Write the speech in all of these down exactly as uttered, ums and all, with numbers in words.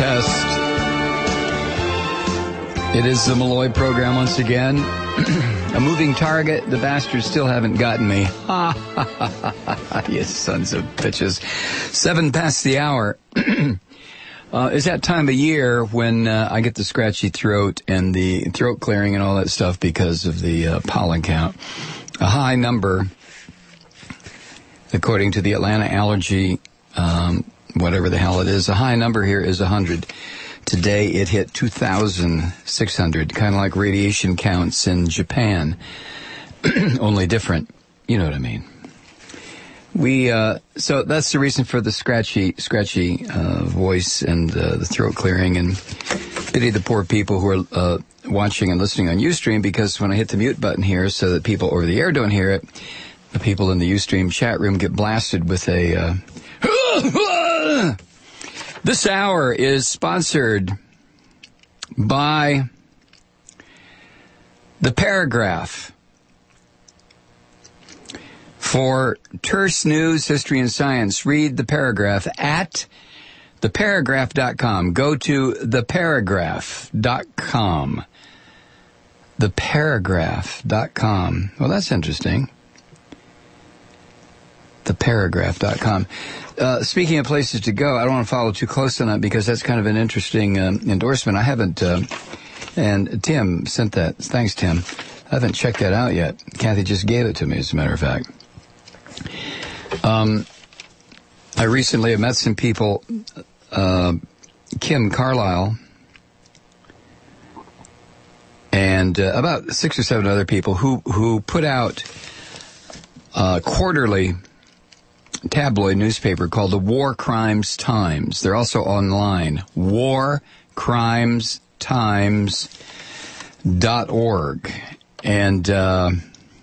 test. It is the Malloy program once again. A moving target. The bastards still haven't gotten me. Ha ha ha ha ha. You sons of bitches. Seven past the hour. Uh, it's that time of year when uh, I get the scratchy throat and the throat clearing and all that stuff because of the uh, pollen count. A high number, according to the Atlanta Allergy, um, whatever the hell it is, a high number here is one hundred. Today it hit two thousand six hundred, kind of like radiation counts in Japan, only different. You know what I mean. We, uh, so that's the reason for the scratchy, scratchy, uh, voice and, uh, the throat clearing, and pity the poor people who are, uh, watching and listening on Ustream, because when I hit the mute button here so that people over the air don't hear it, the people in the Ustream chat room get blasted with a, uh, This hour is sponsored by The Paragraph. For terse news, history, and science, read The Paragraph at the paragraph dot com. Go to the paragraph dot com. the paragraph dot com. Well, that's interesting. the paragraph dot com. Uh, speaking of places to go, I don't want to follow too close on that because that's kind of an interesting um, endorsement. I haven't, uh, and Tim sent that. Thanks, Tim. I haven't checked that out yet. Kathy just gave it to me, as a matter of fact. Um, I recently have met some people, uh, Kim Carlisle, and uh, about six or seven other people who, who put out a quarterly tabloid newspaper called the War Crimes Times. They're also online, war crimes times dot org. And uh,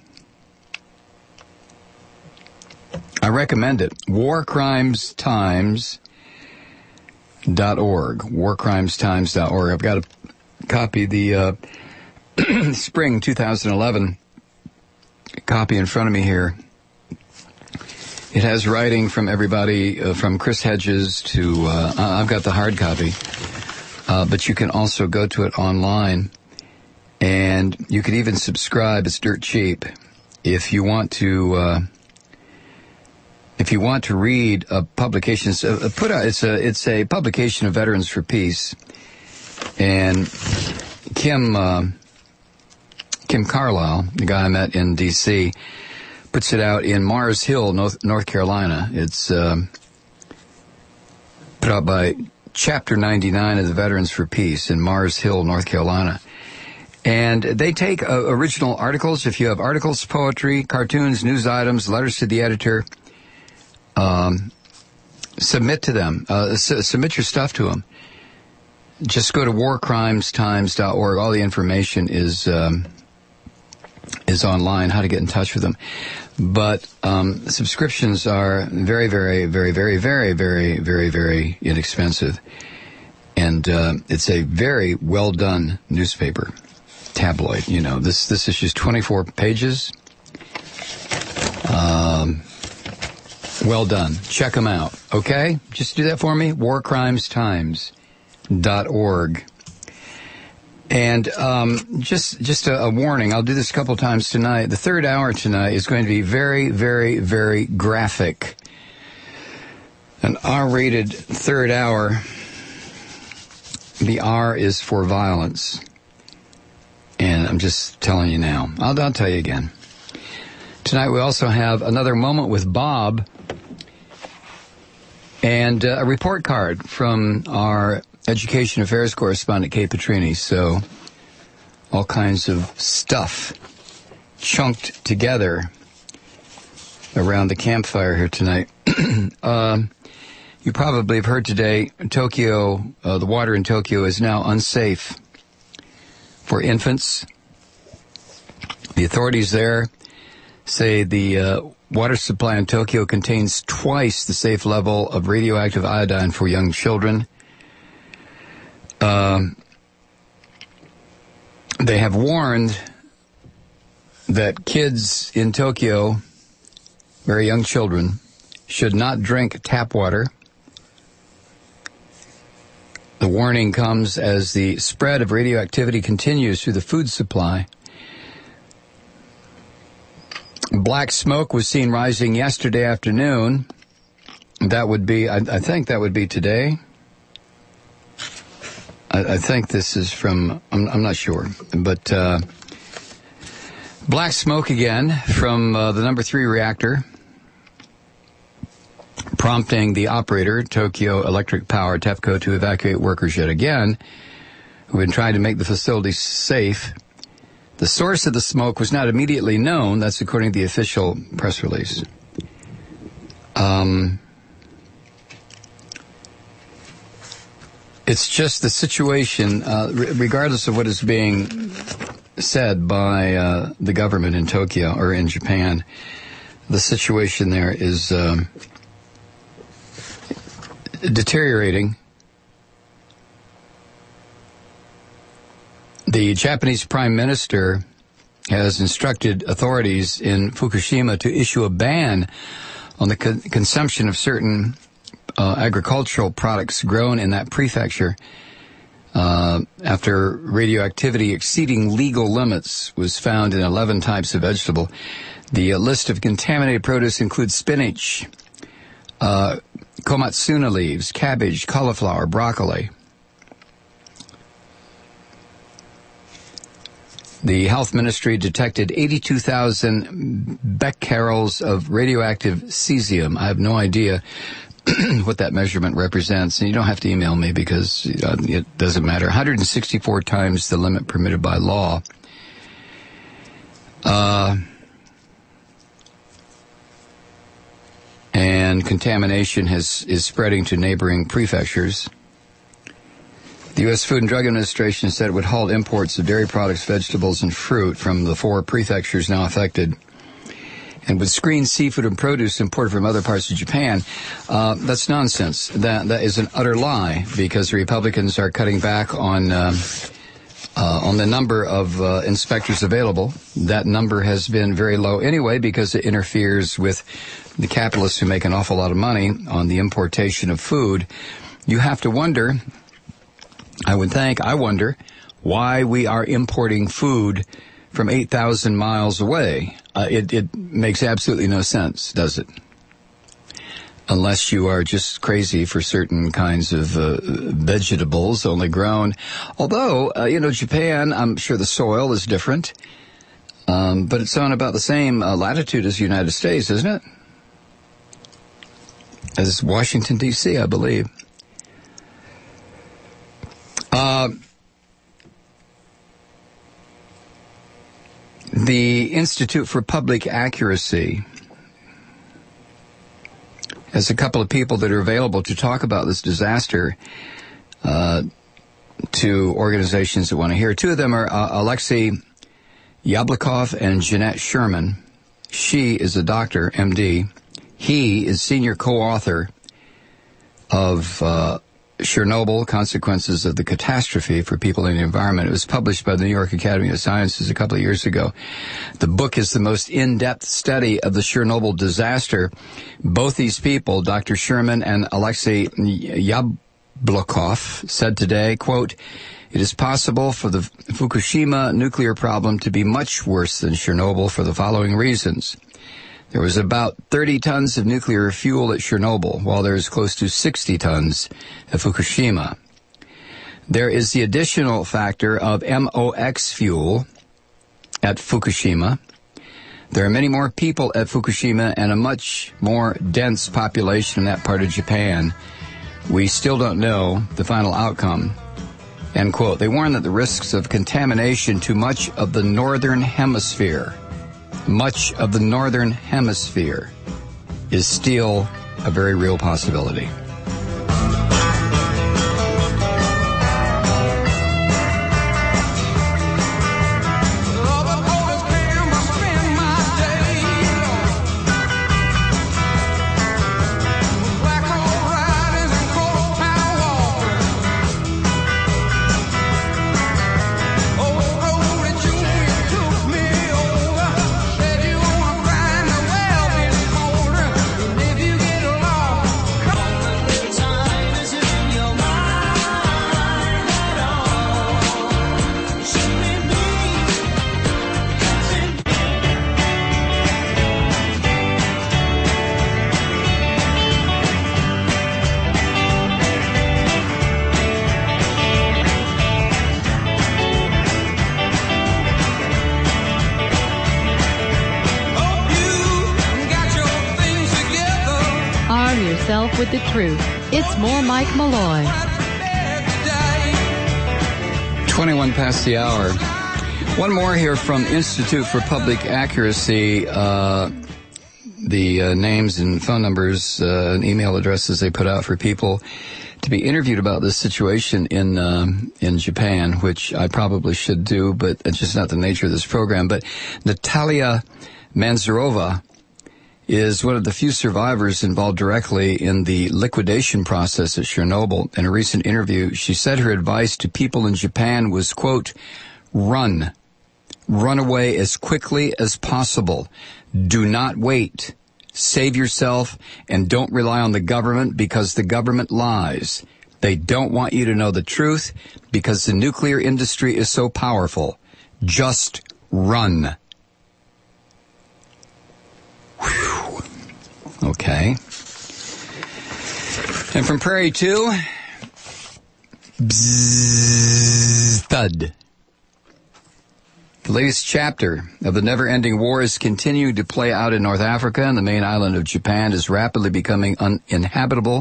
I recommend it, war crimes times dot org, war crimes times dot org. I've got a copy, the uh, spring two thousand eleven copy in front of me here. It has writing from everybody, uh, from Chris Hedges to, uh, I've got the hard copy, uh, but you can also go to it online, and you can even subscribe. It's dirt cheap. If you want to, uh, if you want to read a publication, uh, put out, it's a, it's a publication of Veterans for Peace, and Kim, uh, Kim Carlisle, the guy I met in D C, puts it out in Mars Hill, North, North Carolina. It's um, put out by Chapter ninety-nine of the Veterans for Peace in Mars Hill, North Carolina. And they take uh, original articles. If you have articles, poetry, cartoons, news items, letters to the editor, um, submit to them. Uh, su- submit your stuff to them. Just go to war crimes times dot org. All the information is... Um, is online, how to get in touch with them. But um, subscriptions are very, very, very, very, very, very, very, very inexpensive. And uh, it's a very well-done newspaper, tabloid. You know, this this issue's twenty-four pages. Um, well done. Check them out, okay? Just do that for me, war crimes times dot org. And um, just just a, a warning, I'll do this a couple times tonight. The third hour tonight is going to be very, very, very graphic. An R-rated third hour. The R is for violence. And I'm just telling you now. I'll, I'll tell you again. Tonight we also have another moment with Bob and uh, a report card from our Education Affairs correspondent, Kate Petrini. So all kinds of stuff chunked together around the campfire here tonight. um, you probably have heard today, Tokyo, uh, the water in Tokyo is now unsafe for infants. The authorities there say the uh, water supply in Tokyo contains twice the safe level of radioactive iodine for young children. Um, they have warned that kids in Tokyo, very young children, should not drink tap water The warning comes as the spread of radioactivity continues through the food supply. Black smoke was seen rising yesterday afternoon. That would be, I, I think that would be today. I, I think this is from, I'm, I'm not sure, but uh, black smoke again from uh, the number three reactor, prompting the operator, Tokyo Electric Power, TEPCO, to evacuate workers yet again, who have been trying to make the facility safe. The source of the smoke was not immediately known. That's according to the official press release. Um, it's just the situation, uh, r- regardless of what is being said by uh, the government in Tokyo or in Japan, the situation there is um, deteriorating. The Japanese Prime Minister has instructed authorities in Fukushima to issue a ban on the co- consumption of certain uh, agricultural products grown in that prefecture uh, after radioactivity exceeding legal limits was found in eleven types of vegetable. The uh, list of contaminated produce includes spinach, uh, komatsuna leaves, cabbage, cauliflower, broccoli. The health ministry detected eighty-two thousand becquerels of radioactive cesium. I have no idea what that measurement represents, and you don't have to email me because uh, it doesn't matter. one hundred sixty-four times the limit permitted by law. Uh, and contamination has is spreading to neighboring prefectures. The U S Food and Drug Administration said it would halt imports of dairy products, vegetables, and fruit from the four prefectures now affected, and would screen seafood and produce imported from other parts of Japan. Uh, that's nonsense. That that is an utter lie, because the Republicans are cutting back on uh, uh, on the number of uh, inspectors available. That number has been very low anyway, because it interferes with the capitalists who make an awful lot of money on the importation of food. You have to wonder, I would think, I wonder, why we are importing food from eight thousand miles away. Uh, it, it makes absolutely no sense, does it? Unless you are just crazy for certain kinds of uh, vegetables only grown. Although, uh, you know, Japan, I'm sure the soil is different, um, but it's on about the same uh, latitude as the United States, isn't it? As Washington, D C, I believe. Uh, the Institute for Public Accuracy has a couple of people that are available to talk about this disaster uh, to organizations that want to hear. Two of them are uh, Alexei Yablokov and Jeanette Sherman. She is a doctor, M D. He is senior co-author of uh, Chernobyl, Consequences of the Catastrophe for People and the Environment. It was published by the New York Academy of Sciences a couple of years ago. The book is the most in-depth study of the Chernobyl disaster. Both these people, Doctor Sherman and Alexei Yablokov, said today, quote, "It is possible for the Fukushima nuclear problem to be much worse than Chernobyl for the following reasons. There was about thirty tons of nuclear fuel at Chernobyl, while there is close to sixty tons at Fukushima. There is the additional factor of M O X fuel at Fukushima. There are many more people at Fukushima and a much more dense population in that part of Japan. We still don't know the final outcome." End quote. They warn that the risks of contamination to much of the northern hemisphere much of the northern hemisphere is still a very real possibility. yourself with the truth. It's more Mike Malloy. twenty-one past the hour. One more here from Institute for Public Accuracy. Uh, the uh, names and phone numbers uh, and email addresses they put out for people to be interviewed about this situation in um, in Japan, which I probably should do, but it's just not the nature of this program. But Natalia Manzarova is one of the few survivors involved directly in the liquidation process at Chernobyl. In a recent interview, she said her advice to people in Japan was, quote, run. Run away as quickly as possible. Do not wait. Save yourself and don't rely on the government because the government lies. They don't want you to know the truth because the nuclear industry is so powerful. Just run. Whew. Okay. And from Prairie two, bzzz, thud. The latest chapter of the never-ending war is continuing to play out in North Africa, and the main island of Japan is rapidly becoming uninhabitable.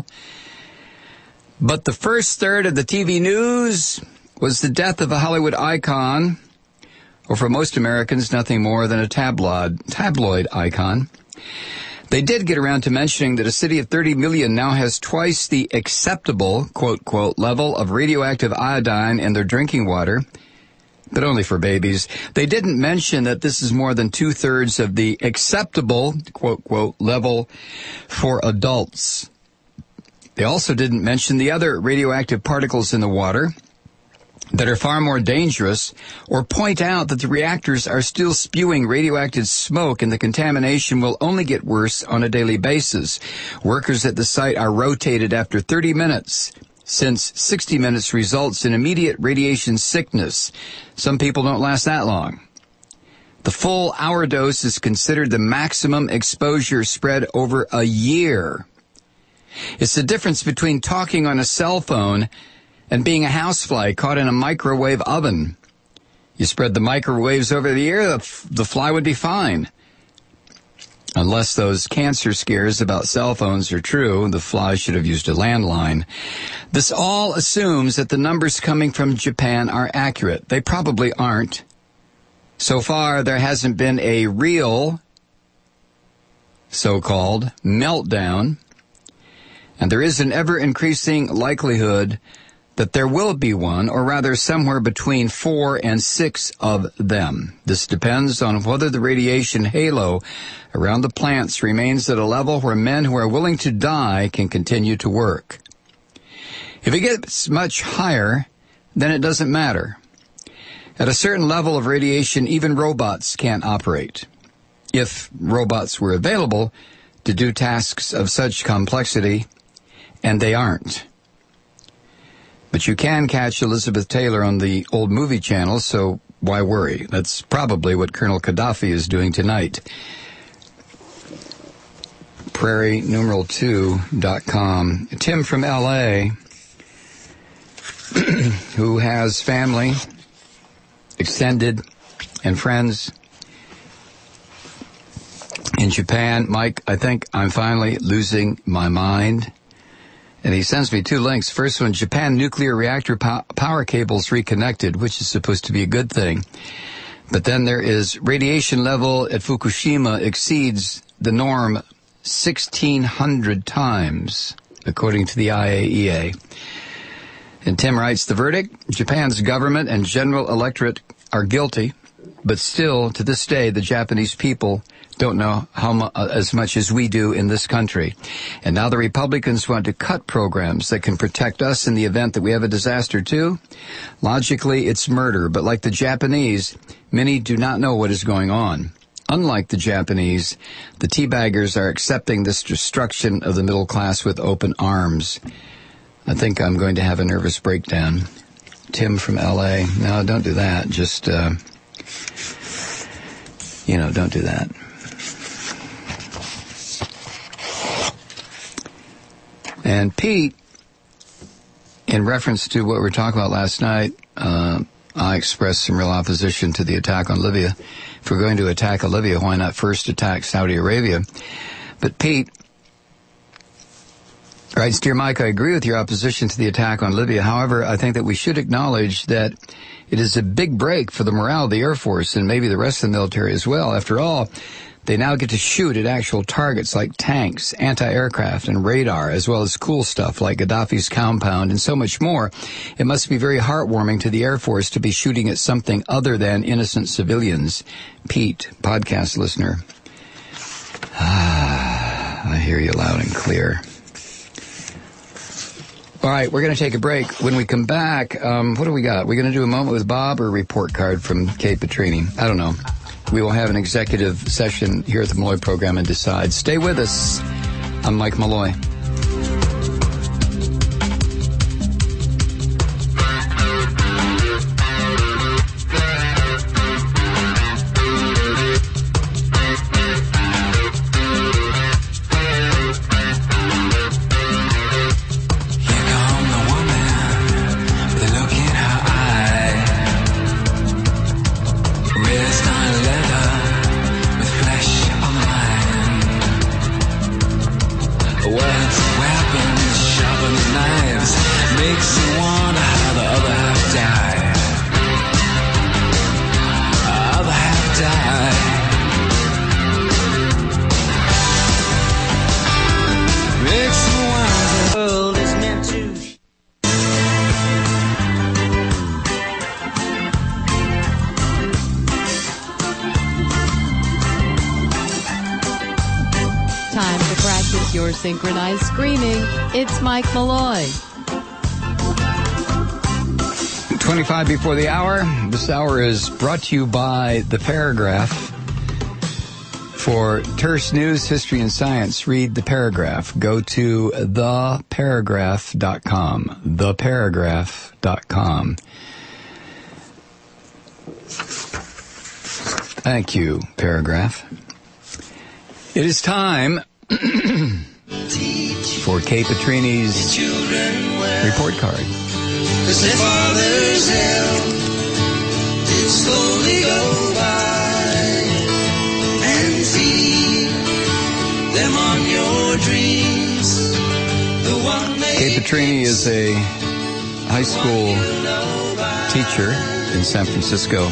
But the first third of the T V news was the death of a Hollywood icon, or for most Americans, nothing more than a tabloid, tabloid icon. They did get around to mentioning that a city of thirty million now has twice the acceptable, quote, quote, level of radioactive iodine in their drinking water, but only for babies. They didn't mention that this is more than two-thirds of the acceptable, quote, quote, level for adults. They also didn't mention the other radioactive particles in the water that are far more dangerous, or point out that the reactors are still spewing radioactive smoke and the contamination will only get worse on a daily basis. Workers at the site are rotated after thirty minutes, since sixty minutes results in immediate radiation sickness. Some people don't last that long. The full hour dose is considered the maximum exposure spread over a year. It's the difference between talking on a cell phone and being a housefly caught in a microwave oven. You spread the microwaves over the air, the, the fly would be fine. Unless those cancer scares about cell phones are true, the fly should have used a landline. This all assumes that the numbers coming from Japan are accurate. They probably aren't. So far, there hasn't been a real, so-called, meltdown, and there is an ever-increasing likelihood that there will be one, or rather somewhere between four and six of them. This depends on whether the radiation halo around the plants remains at a level where men who are willing to die can continue to work. If it gets much higher, then it doesn't matter. At a certain level of radiation, even robots can't operate. If robots were available to do tasks of such complexity, and they aren't. But you can catch Elizabeth Taylor on the old movie channel, so why worry? That's probably what Colonel Gaddafi is doing tonight. Prairie numeral two dot com. Tim from L A, who has family, extended, and friends in Japan. Mike, I think I'm finally losing my mind. And he sends me two links. First one, Japan nuclear reactor po- power cables reconnected, which is supposed to be a good thing. But then there is radiation level at Fukushima exceeds the norm sixteen hundred times, according to the I A E A. And Tim writes, the verdict, Japan's government and general electorate are guilty, but still, to this day, the Japanese people don't know how mu- uh, as much as we do in this country. And now the Republicans want to cut programs that can protect us in the event that we have a disaster too. Logically, it's murder, but like the Japanese, many do not know what is going on. Unlike the Japanese, the teabaggers are accepting this destruction of the middle class with open arms. I think I'm going to have a nervous breakdown. Tim from L A. No, don't do that. Just, uh, you know, don't do that. And Pete, in reference to what we were talking about last night, uh, I expressed some real opposition to the attack on Libya. If we're going to attack Libya, why not first attack Saudi Arabia? But Pete, Right, Dear Mike, I agree with your opposition to the attack on Libya. However, I think that we should acknowledge that it is a big break for the morale of the Air Force and maybe the rest of the military as well. After all, they now get to shoot at actual targets like tanks, anti-aircraft, and radar, as well as cool stuff like Gaddafi's compound and so much more. It must be very heartwarming to the Air Force to be shooting at something other than innocent civilians. Pete, podcast listener. I hear you loud and clear. All right, we're going to take a break. When we come back, um, what do we got? We're going to do a moment with Bob or a report card from Kate Petrini? I don't know. We will have an executive session here at the Malloy program and decide. Stay with us. I'm Mike Malloy. Synchronized screaming. It's Mike Malloy. twenty-five before the hour. This hour is brought to you by The Paragraph. For terse news, history, and science, read The Paragraph. Go to the paragraph dot com. the paragraph dot com. Thank you, Paragraph. It is time for Kate Petrini's report card. Cause their father's hell did slowly go by, and feed them on your dreams. The one Kate Petrini is a high school teacher in San Francisco.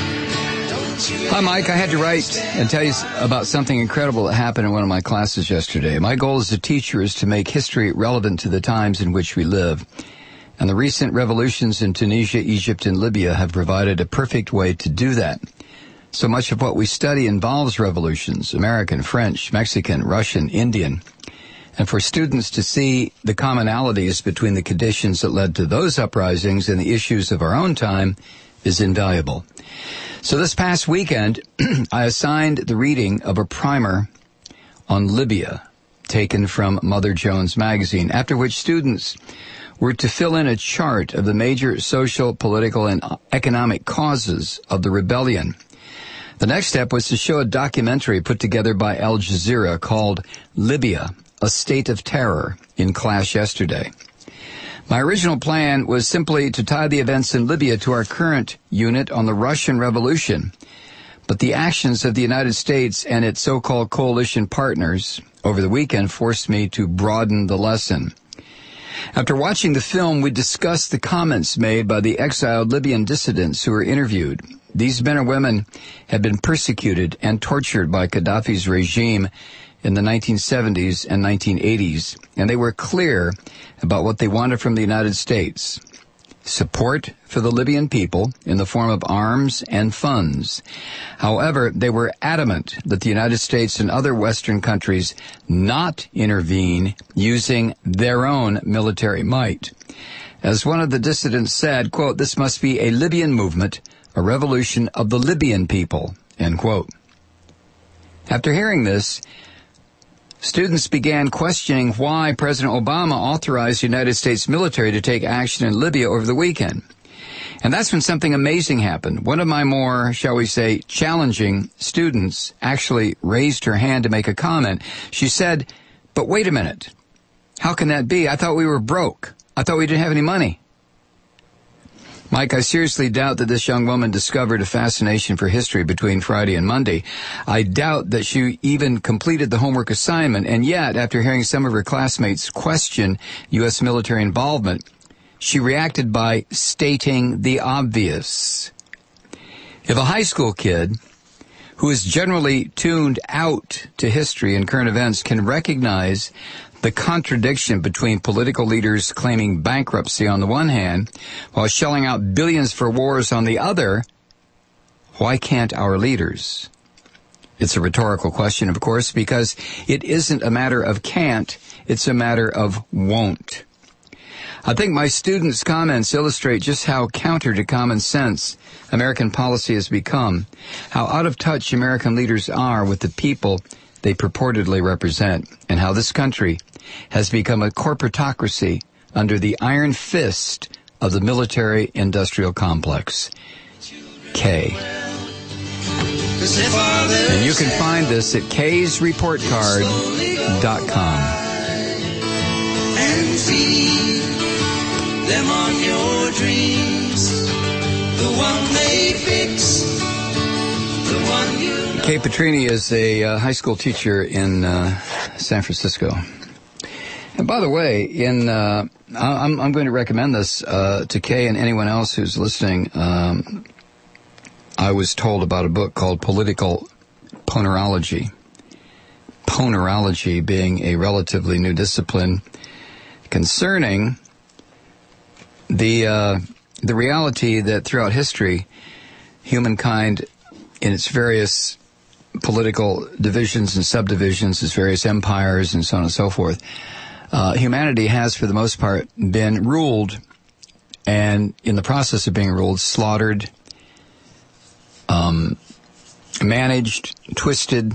Hi, Mike. I had to write and tell you about something incredible that happened in one of my classes yesterday. My goal as a teacher is to make history relevant to the times in which we live. And the recent revolutions in Tunisia, Egypt, and Libya have provided a perfect way to do that. So much of what we study involves revolutions: American, French, Mexican, Russian, Indian. And for students to see the commonalities between the conditions that led to those uprisings and the issues of our own time is invaluable. So this past weekend, I assigned the reading of a primer on Libya, taken from Mother Jones magazine, after which students were to fill in a chart of the major social, political, and economic causes of the rebellion. The next step was to show a documentary put together by Al Jazeera called Libya, A State of Terror, in class yesterday. My original plan was simply to tie the events in Libya to our current unit on the Russian Revolution, but the actions of the United States and its so-called coalition partners over the weekend forced me to broaden the lesson. After watching the film, we discussed the comments made by the exiled Libyan dissidents who were interviewed. These men and women had been persecuted and tortured by Gaddafi's regime in the nineteen seventies and nineteen eighties, and they were clear about what they wanted from the United States: support for the Libyan people in the form of arms and funds. However, they were adamant that the United States and other Western countries not intervene using their own military might. As one of the dissidents said, quote, "This must be a Libyan movement, a revolution of the Libyan people," end quote. After hearing this, students began questioning why President Obama authorized the United States military to take action in Libya over the weekend. And that's when something amazing happened. One of my more, shall we say, challenging students actually raised her hand to make a comment. She said, "But wait a minute. How can that be? I thought we were broke. I thought we didn't have any money." Mike, I seriously doubt that this young woman discovered a fascination for history between Friday and Monday. I doubt that she even completed the homework assignment, and yet, after hearing some of her classmates question U S military involvement, she reacted by stating the obvious. If a high school kid who is generally tuned out to history and current events can recognize the contradiction between political leaders claiming bankruptcy on the one hand while shelling out billions for wars on the other, why can't our leaders? It's a rhetorical question, of course, because it isn't a matter of can't, it's a matter of won't. I think my students' comments illustrate just how counter to common sense American policy has become, how out of touch American leaders are with the people they purportedly represent, and how this country has become a corporatocracy under the iron fist of the military-industrial complex. K. And you can find this at kays report card dot com. And feed them on your dreams, the one they fix, the one you know. Kay Petrini is a uh, high school teacher in uh, San Francisco. And by the way, in uh, I'm, I'm going to recommend this uh, to Kay and anyone else who's listening. Um, I was told about a book called Political Ponerology. Ponerology being a relatively new discipline concerning the uh, the reality that throughout history, humankind in its various political divisions and subdivisions, its various empires and so on and so forth, uh, humanity has for the most part been ruled, and in the process of being ruled, slaughtered, um, managed, twisted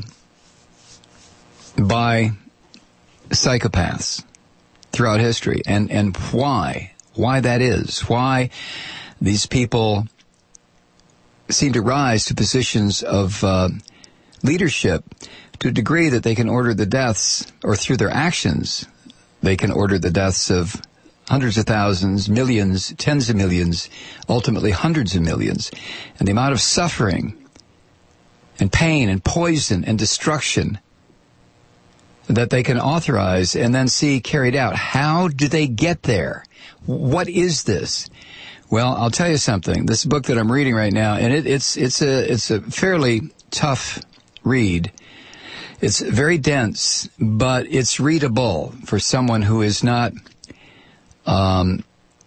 by psychopaths throughout history. And, and why? Why that is? Why these people seem to rise to positions of uh, leadership to a degree that they can order the deaths, or through their actions, they can order the deaths of hundreds of thousands, millions, tens of millions, ultimately hundreds of millions. And the amount of suffering and pain and poison and destruction that they can authorize and then see carried out. How do they get there? What is this? Well, I'll tell you something. This book that I'm reading right now, and it, it's it's a it's a fairly tough read. It's very dense, but it's readable for someone who is not um,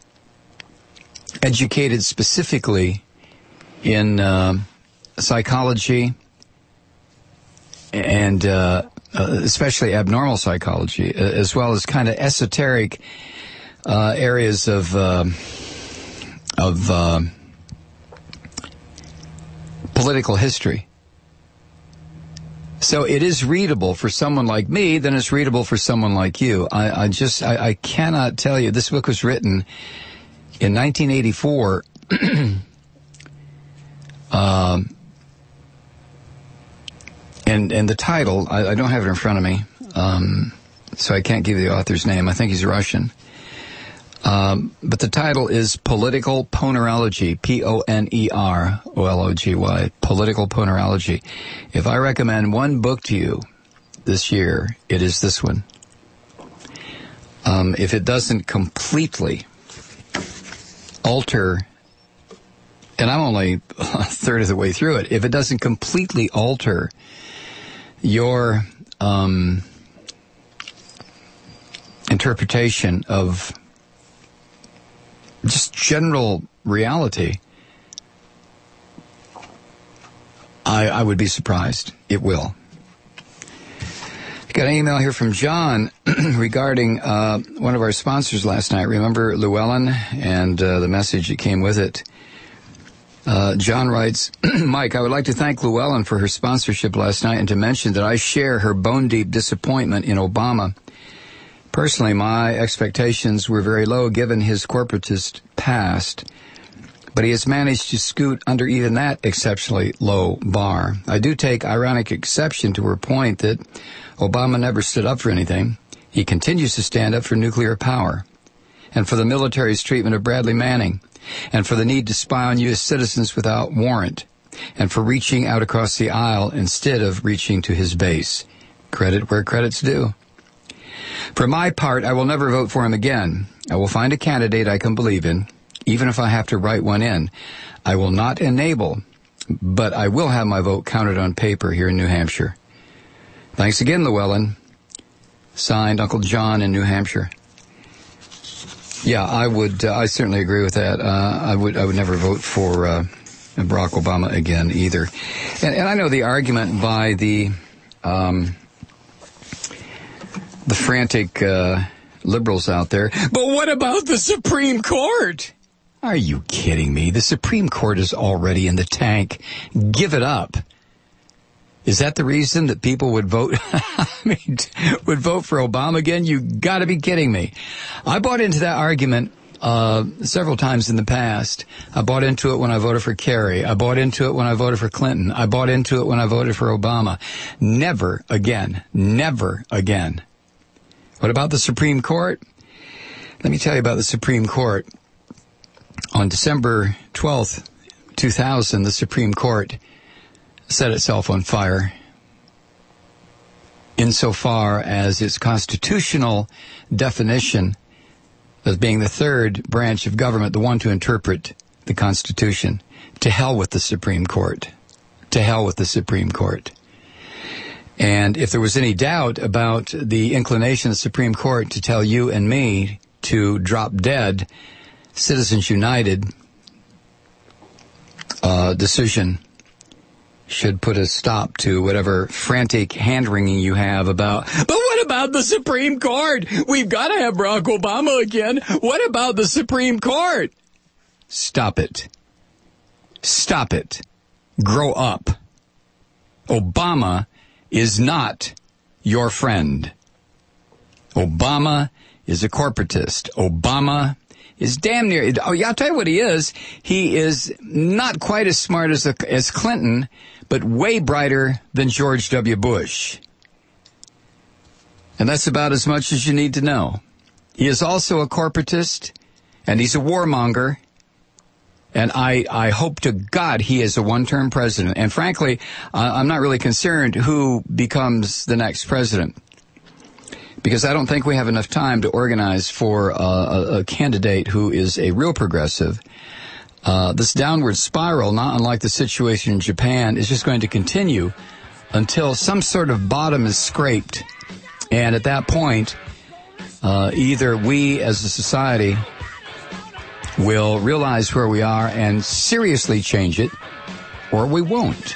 educated specifically in uh, psychology and uh, uh, especially abnormal psychology, as well as kind of esoteric uh, areas of uh, of uh, political history. So it is readable for someone like me, then it's readable for someone like you. I, I just, I, I cannot tell you. This book was written in nineteen eighty-four. um, and, and the title, I, I don't have it in front of me, um, so I can't give you the author's name. I think he's Russian. Um, but the title is Political Ponerology, P O N E R O L O G Y, Political Ponerology. If I recommend one book to you this year, it is this one. Um, if it doesn't completely alter, and I'm only a third of the way through it, if it doesn't completely alter your um, interpretation of just general reality, I, I would be surprised. It will. Got an email here from John regarding uh, one of our sponsors last night. Remember Llewellyn and uh, the message that came with it? Uh, John writes, Mike, I would like to thank Llewellyn for her sponsorship last night and to mention that I share her bone-deep disappointment in Obama. Personally, my expectations were very low given his corporatist past, but he has managed to scoot under even that exceptionally low bar. I do take ironic exception to her point that Obama never stood up for anything. He continues to stand up for nuclear power and for the military's treatment of Bradley Manning. and for the need to spy on U S citizens without warrant, and for reaching out across the aisle instead of reaching to his base. Credit where credit's due. For my part, I will never vote for him again. I will find a candidate I can believe in, even if I have to write one in. I will not enable, but I will have my vote counted on paper here in New Hampshire. Thanks again, Llewellyn. Signed, Uncle John in New Hampshire. Yeah, I would. Uh, I certainly agree with that. Uh, I would. I would never vote for uh, Barack Obama again either. And, and I know the argument by the um, the frantic uh, liberals out there. But what about the Supreme Court? Are you kidding me? The Supreme Court is already in the tank. Give it up. Is that the reason that people would vote? I mean, would vote for Obama again? You got to be kidding me! I bought into that argument uh several times in the past. I bought into it when I voted for Kerry. I bought into it when I voted for Clinton. I bought into it when I voted for Obama. Never again. Never again. What about the Supreme Court? Let me tell you about the Supreme Court. On December twelfth, two thousand, the Supreme Court set itself on fire insofar as its constitutional definition as being the third branch of government, the one to interpret the Constitution. To hell with the Supreme Court. To hell with the Supreme Court. And if there was any doubt about the inclination of the Supreme Court to tell you and me to drop dead, Citizens United uh, decision should put a stop to whatever frantic hand-wringing you have about, but what about the Supreme Court? We've got to have Barack Obama again. What about the Supreme Court? Stop it. Stop it. Grow up. Obama is not your friend. Obama is a corporatist. Obama is damn near, oh yeah, I'll tell you what he is. He is not quite as smart as, as Clinton, but way brighter than George W. Bush. And that's about as much as you need to know. He is also a corporatist, and he's a warmonger, and I, I hope to God he is a one-term president. And frankly, uh, I'm not really concerned who becomes the next president, because I don't think we have enough time to organize for uh, a, a candidate who is a real progressive. Uh, this downward spiral, not unlike the situation in Japan, is just going to continue until some sort of bottom is scraped. And at that point, uh, either we as a society will realize where we are and seriously change it, or we won't.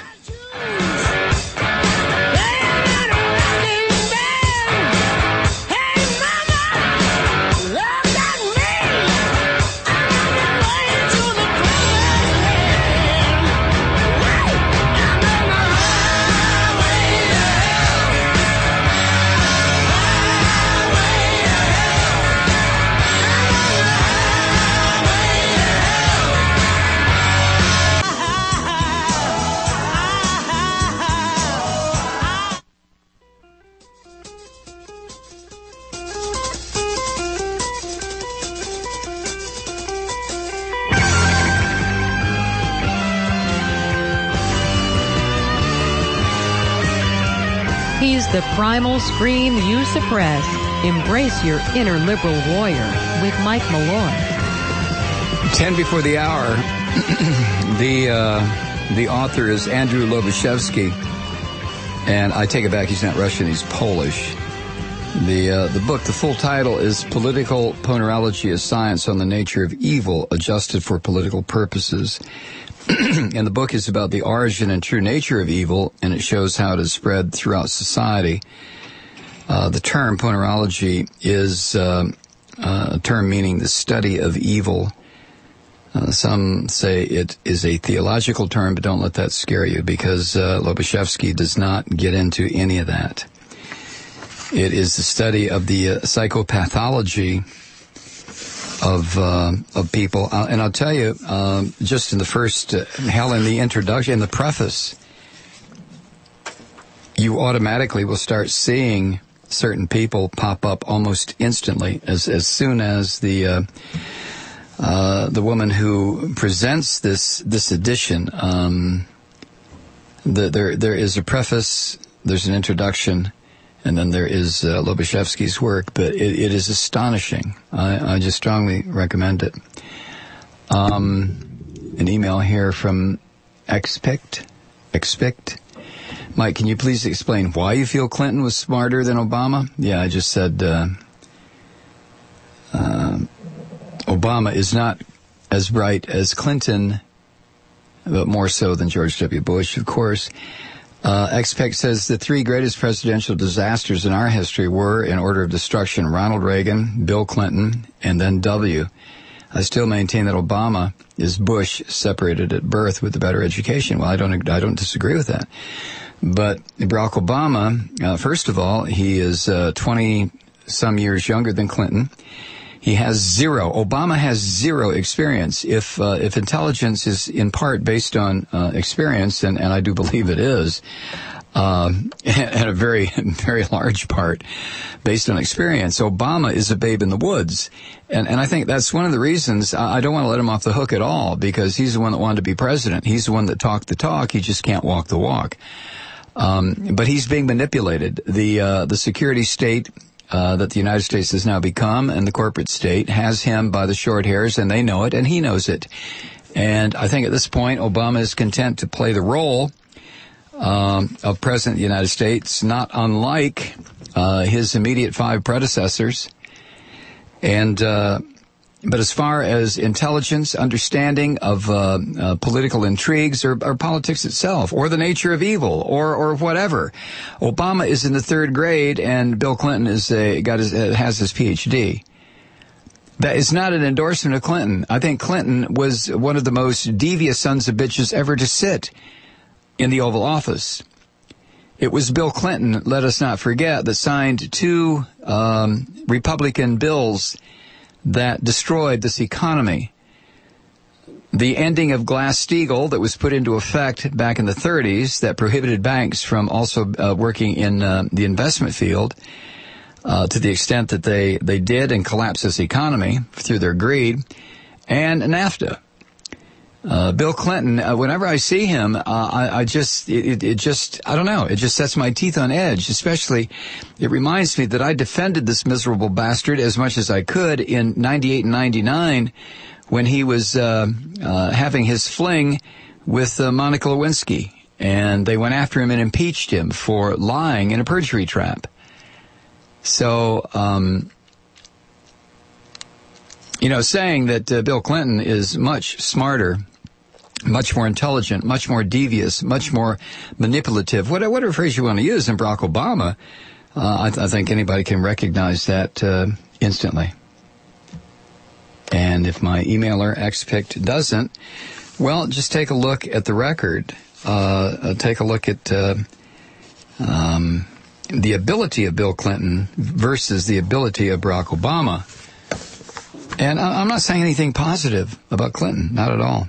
He's the primal scream you suppress. Embrace your inner liberal warrior with Mike Malloy. Ten before the hour. the uh, the author is Andrew Lobachevsky, and I take it back. He's not Russian. He's Polish. The uh, the book, the full title is Political Ponerology: A Science on the Nature of Evil Adjusted for Political Purposes. And the book is about the origin and true nature of evil, and it shows how it is spread throughout society. Uh, the term ponerology is uh, uh, a term meaning the study of evil. Uh, some say it is a theological term, but don't let that scare you, because uh, Lobachevsky does not get into any of that. It is the study of the uh, psychopathology of uh, of people, uh, and I'll tell you, uh, just in the first, uh, hell, in the introduction, in the preface, you automatically will start seeing certain people pop up almost instantly as as soon as the uh, uh, the woman who presents this this edition. Um, the, there there is a preface, there's an introduction, and then there is uh, Lobachevsky's work, but it, it is astonishing. I, I just strongly recommend it. Um, an email here from Expect. Expect. Mike, can you please explain why you feel Clinton was smarter than Obama? Yeah, I just said uh, uh, Obama is not as bright as Clinton, but more so than George W. Bush, of course. Uh, Expect says the three greatest presidential disasters in our history were, in order of destruction, Ronald Reagan, Bill Clinton, and then W. I still maintain that Obama is Bush separated at birth with a better education. Well, I don't, I don't disagree with that. But Barack Obama, uh, first of all, he is uh, twenty-some years younger than Clinton. He has zero. Obama has zero experience. If uh, if intelligence is in part based on uh, experience, and, and I do believe it is, uh, and a very, very large part based on experience, Obama is a babe in the woods. And, and I think that's one of the reasons I don't want to let him off the hook at all, because he's the one that wanted to be president. He's the one that talked the talk. He just can't walk the walk. Um, but he's being manipulated. The, uh, the security state, uh, that the United States has now become, and the corporate state has him by the short hairs, and they know it, and he knows it. And I think at this point, Obama is content to play the role, um, of President of the United States, not unlike, uh, his immediate five predecessors. And, uh, but as far as intelligence, understanding of uh, uh, political intrigues or, or politics itself, or the nature of evil, or or whatever, Obama is in the third grade, and Bill Clinton is a, got his, has his P H D. That is not an endorsement of Clinton. I think Clinton was one of the most devious sons of bitches ever to sit in the Oval Office. It was Bill Clinton, let us not forget, that signed two um, Republican bills that destroyed this economy. The ending of Glass-Steagall that was put into effect back in the thirties that prohibited banks from also uh, working in uh, the investment field uh, to the extent that they, they did and collapsed this economy through their greed, and NAFTA. Uh, Bill Clinton, uh, whenever I see him, uh, I, I just, it, it just, I don't know, it just sets my teeth on edge. Especially, it reminds me that I defended this miserable bastard as much as I could in ninety-eight and ninety-nine when he was, uh, uh, having his fling with uh, Monica Lewinsky. And they went after him and impeached him for lying in a perjury trap. So, um, you know, saying that uh, Bill Clinton is much smarter, much more intelligent, much more devious, much more manipulative, whatever, whatever phrase you want to use, than Barack Obama, uh, I, th- I think anybody can recognize that uh, instantly. And if my emailer Xpict doesn't, well, just take a look at the record. Uh, uh, take a look at uh, um, the ability of Bill Clinton versus the ability of Barack Obama. And I- I'm not saying anything positive about Clinton, not at all.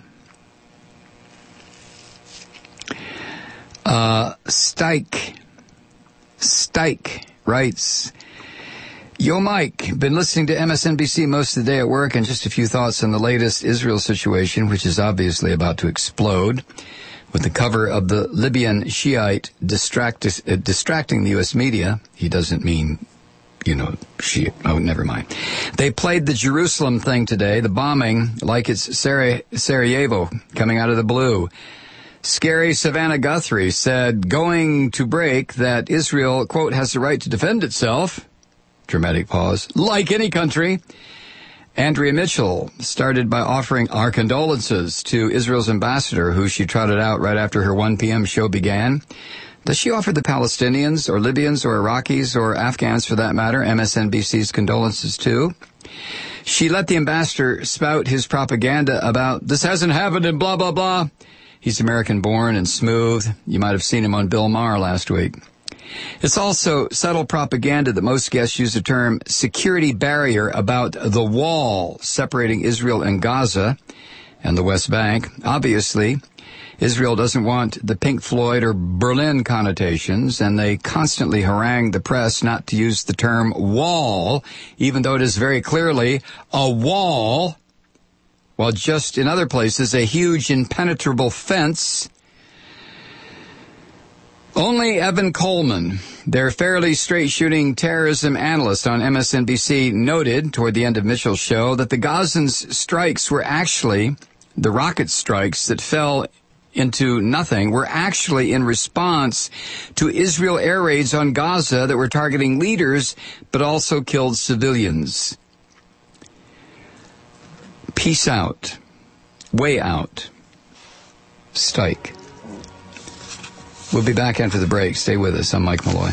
Uh, Stike, Stike writes, Yo, Mike, been listening to M S N B C most of the day at work, and just a few thoughts on the latest Israel situation, which is obviously about to explode, with the cover of the Libyan Shiite distract, uh, distracting the U S media. He doesn't mean, you know, Shiite. Oh, never mind. They played the Jerusalem thing today, the bombing, like it's Sarajevo coming out of the blue. Scary Savannah Guthrie said, going to break, that Israel, quote, has the right to defend itself. Dramatic pause. Like any country. Andrea Mitchell started by offering our condolences to Israel's ambassador, who she trotted out right after her one p.m. show began. Does she offer the Palestinians or Libyans or Iraqis or Afghans, for that matter, M S N B C's condolences too? She let the ambassador spout his propaganda about this hasn't happened and blah, blah, blah. He's American-born and smooth. You might have seen him on Bill Maher last week. It's also subtle propaganda that most guests use the term security barrier about the wall separating Israel and Gaza and the West Bank. Obviously, Israel doesn't want the Pink Floyd or Berlin connotations, and they constantly harangue the press not to use the term wall, even though it is very clearly a wall while just in other places a huge impenetrable fence. Only Evan Coleman, their fairly straight-shooting terrorism analyst on M S N B C, noted toward the end of Mitchell's show that the Gazans' strikes were actually, the rocket strikes that fell into nothing, were actually in response to Israel air raids on Gaza that were targeting leaders but also killed civilians. Peace out. Way out. Stike. We'll be back after the break. Stay with us. I'm Mike Malloy.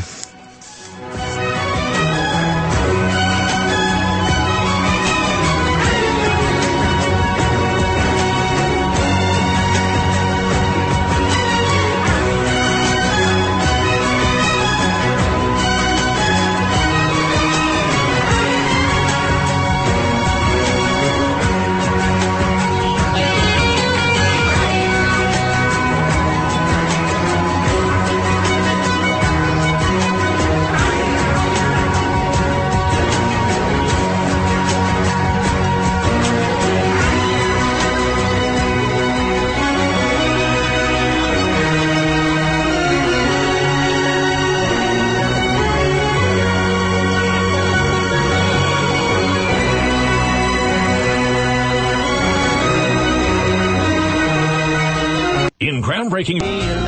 Groundbreaking.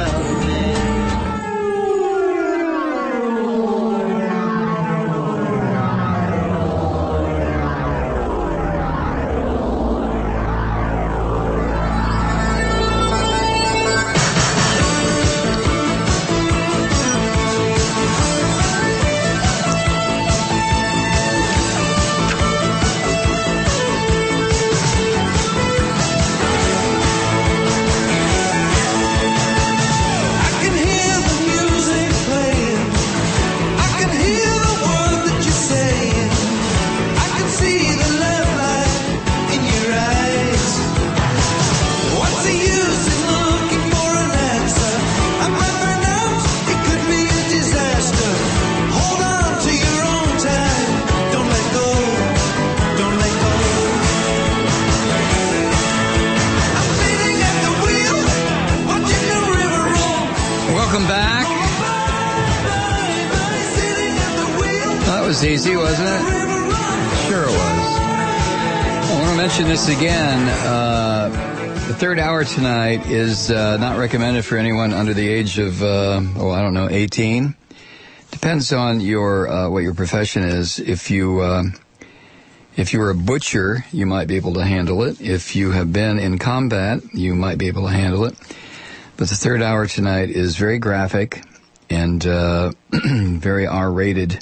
Easy, wasn't it? Sure it was. I want to mention this again. Uh, the third hour tonight is uh, not recommended for anyone under the age of, uh, oh, I don't know, eighteen. Depends on your uh, what your profession is. If you uh, if you are a butcher, you might be able to handle it. If you have been in combat, you might be able to handle it. But the third hour tonight is very graphic and uh, very R-rated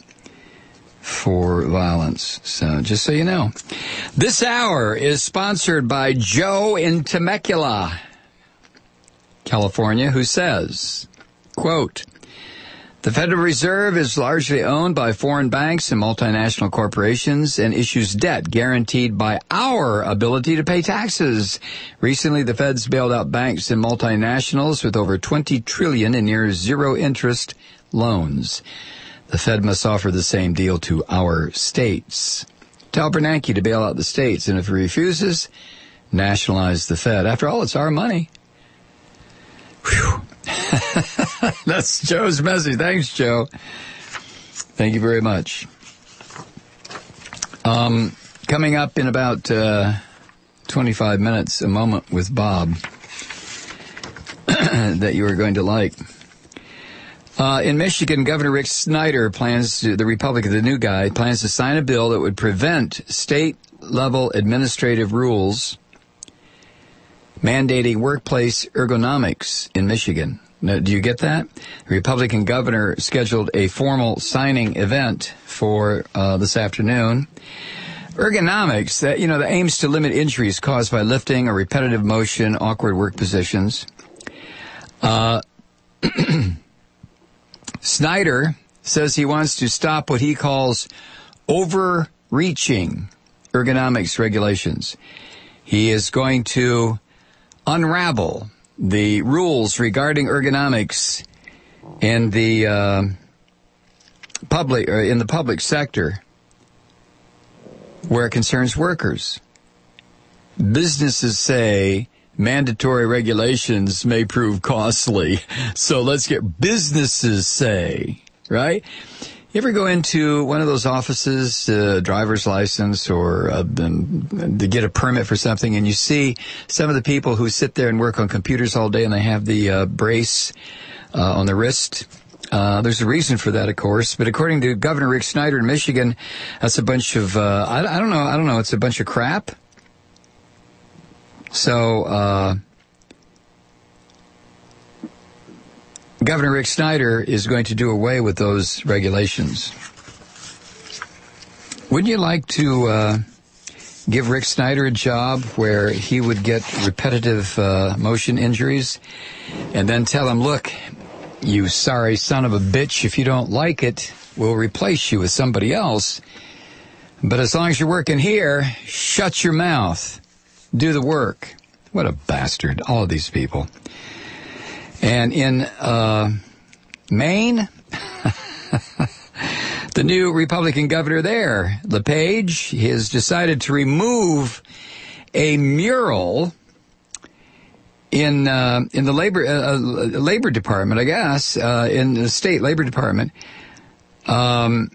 for violence. So just so you know. This hour is sponsored by Joe in Temecula, California, who says, quote, "The Federal Reserve is largely owned by foreign banks and multinational corporations and issues debt guaranteed by our ability to pay taxes. Recently, the Feds bailed out banks and multinationals with over twenty trillion dollars in near zero interest loans. The Fed must offer the same deal to our states. Tell Bernanke to bail out the states, and if he refuses, nationalize the Fed. After all, it's our money." Whew. That's Joe's message. Thanks, Joe. Thank you very much. Um, coming up in about uh, twenty-five minutes, a moment with Bob that you are going to like. Uh, in Michigan, Governor Rick Snyder plans to, the Republican, the new guy, plans to sign a bill that would prevent state-level administrative rules mandating workplace ergonomics in Michigan. Now, do you get that? The Republican governor scheduled a formal signing event for uh, this afternoon. Ergonomics, that you know, that aims to limit injuries caused by lifting or repetitive motion, awkward work positions. Uh, Snyder says he wants to stop what he calls overreaching ergonomics regulations. He is going to unravel the rules regarding ergonomics in the uh, public or in the public sector where it concerns workers. businesses say mandatory regulations may prove costly. So let's get businesses say, right? You ever go into one of those offices, uh, driver's license or uh, to get a permit for something, and you see some of the people who sit there and work on computers all day and they have the uh, brace uh, on the wrist? Uh, there's a reason for that, of course, but according to Governor Rick Snyder in Michigan, that's a bunch of, uh, I, I don't know, I don't know, it's a bunch of crap. So, uh, Governor Rick Snyder is going to do away with those regulations. Wouldn't you like to uh, give Rick Snyder a job where he would get repetitive uh, motion injuries and then tell him, look, you sorry son of a bitch, if you don't like it, we'll replace you with somebody else. But as long as you're working here, shut your mouth. Do the work. What a bastard, all of these people. And in uh, Maine, the new Republican governor there, LePage, has decided to remove a mural in uh, in the labor uh, labor department, I guess, uh, in the state labor department. Um,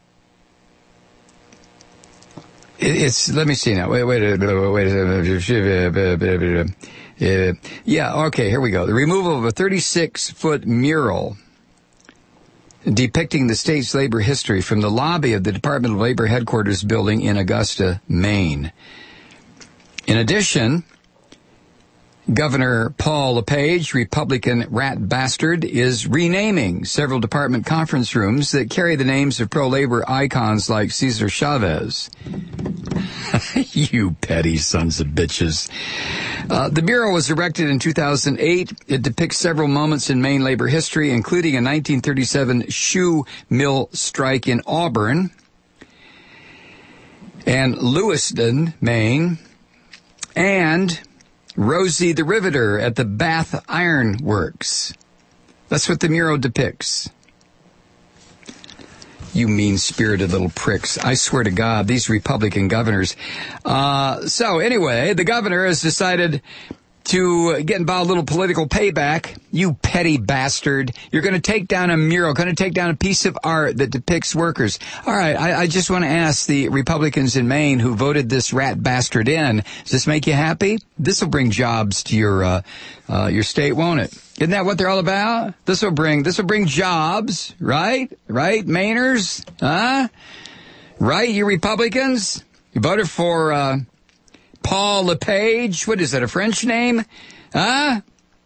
it, it's let me see now. Wait, wait, wait, wait. Uh, yeah, okay, here we go. The removal of a thirty-six foot mural depicting the state's labor history from the lobby of the Department of Labor headquarters building in Augusta, Maine. In addition, Governor Paul LePage, Republican rat bastard, is renaming several department conference rooms that carry the names of pro-labor icons like Cesar Chavez. You petty sons of bitches. Uh, the mural was erected in two thousand eight. It depicts several moments in Maine labor history, including a nineteen thirty-seven shoe mill strike in Auburn and Lewiston, Maine, and Rosie the Riveter at the Bath Iron Works. That's what the mural depicts. You mean-spirited little pricks. I swear to God, these Republican governors. Uh, so anyway, the governor has decided to get involved in a little political payback. You petty bastard. You're going to take down a mural, going to take down a piece of art that depicts workers. All right, I, I just want to ask the Republicans in Maine who voted this rat bastard in, does this make you happy? This will bring jobs to your uh, uh, your state, won't it? Isn't that what they're all about? This will bring this will bring jobs, right? Right, Mainers? Huh? Right, you Republicans? You voted for uh, Paul LePage. What is that, a French name? Huh?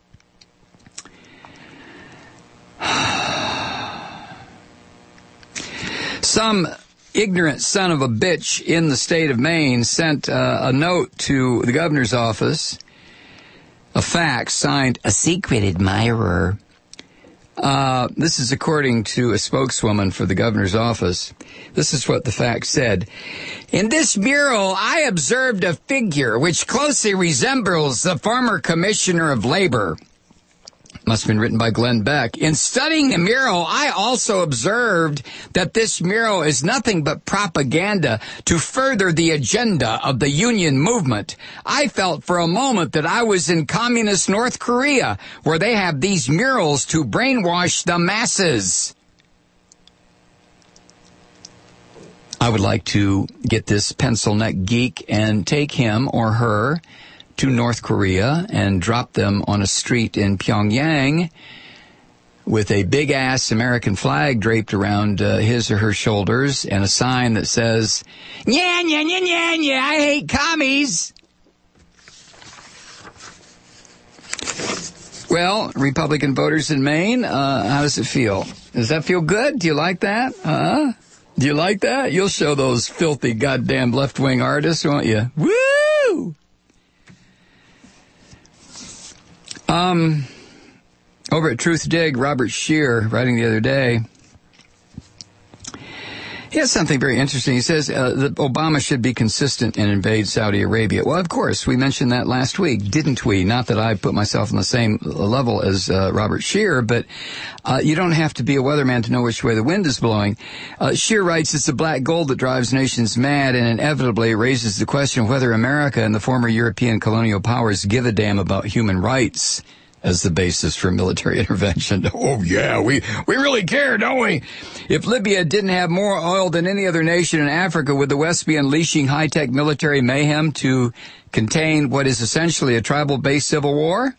Some ignorant son of a bitch in the state of Maine sent uh, a note to the governor's office, a fax signed a secret admirer. Uh, this is according to a spokeswoman for the governor's office. This is what the fax said. In this mural, I observed a figure which closely resembles the former commissioner of labor. Must have been written by Glenn Beck. In studying the mural, I also observed that this mural is nothing but propaganda to further the agenda of the union movement. I felt for a moment that I was in communist North Korea, where they have these murals to brainwash the masses. I would like to get this pencil neck geek and take him or her to North Korea and drop them on a street in Pyongyang with a big-ass American flag draped around uh, his or her shoulders and a sign that says, "Nya, nya, nya, nya, nya, I hate commies." Well, Republican voters in Maine, uh, how does it feel? Does that feel good? Do you like that? Huh? Do you like that? You'll show those filthy goddamn left-wing artists, won't you? Woo! Um, over at Truth Dig, Robert Scheer, writing the other day, He has something very interesting. He says uh, that Obama should be consistent and invade Saudi Arabia. Well, of course, we mentioned that last week, didn't we? Not that I put myself on the same level as uh, Robert Scheer, but uh, you don't have to be a weatherman to know which way the wind is blowing. Uh, Scheer writes, it's the black gold that drives nations mad and inevitably raises the question of whether America and the former European colonial powers give a damn about human rights as the basis for military intervention. Oh, yeah, we, we really care, don't we? If Libya didn't have more oil than any other nation in Africa, would the West be unleashing high-tech military mayhem to contain what is essentially a tribal-based civil war?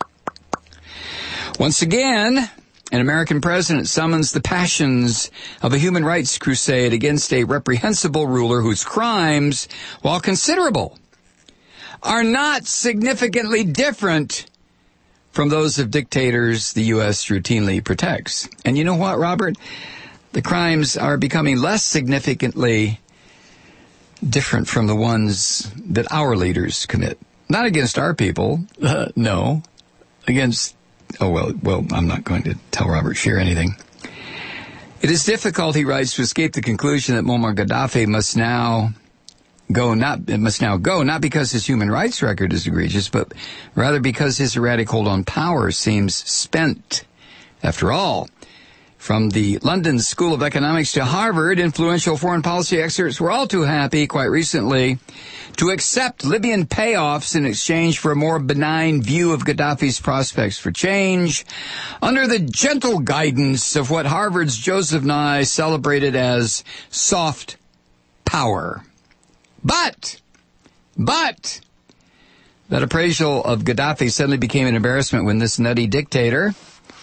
Once again, an American president summons the passions of a human rights crusade against a reprehensible ruler whose crimes, while considerable, are not significantly different from those of dictators the U S routinely protects. And you know what, Robert? The crimes are becoming less significantly different from the ones that our leaders commit. Not against our people, uh, no. Against, oh, well, well, I'm not going to tell Robert Scheer anything. It is difficult, he writes, to escape the conclusion that Muammar Gaddafi must now go not it must now go not because his human rights record is egregious, but rather because his erratic hold on power seems spent. After all, from the London School of Economics to Harvard, influential foreign policy experts were all too happy quite recently to accept Libyan payoffs in exchange for a more benign view of Gaddafi's prospects for change, under the gentle guidance of what Harvard's Joseph Nye celebrated as soft power. But, but, that appraisal of Gaddafi suddenly became an embarrassment when this nutty dictator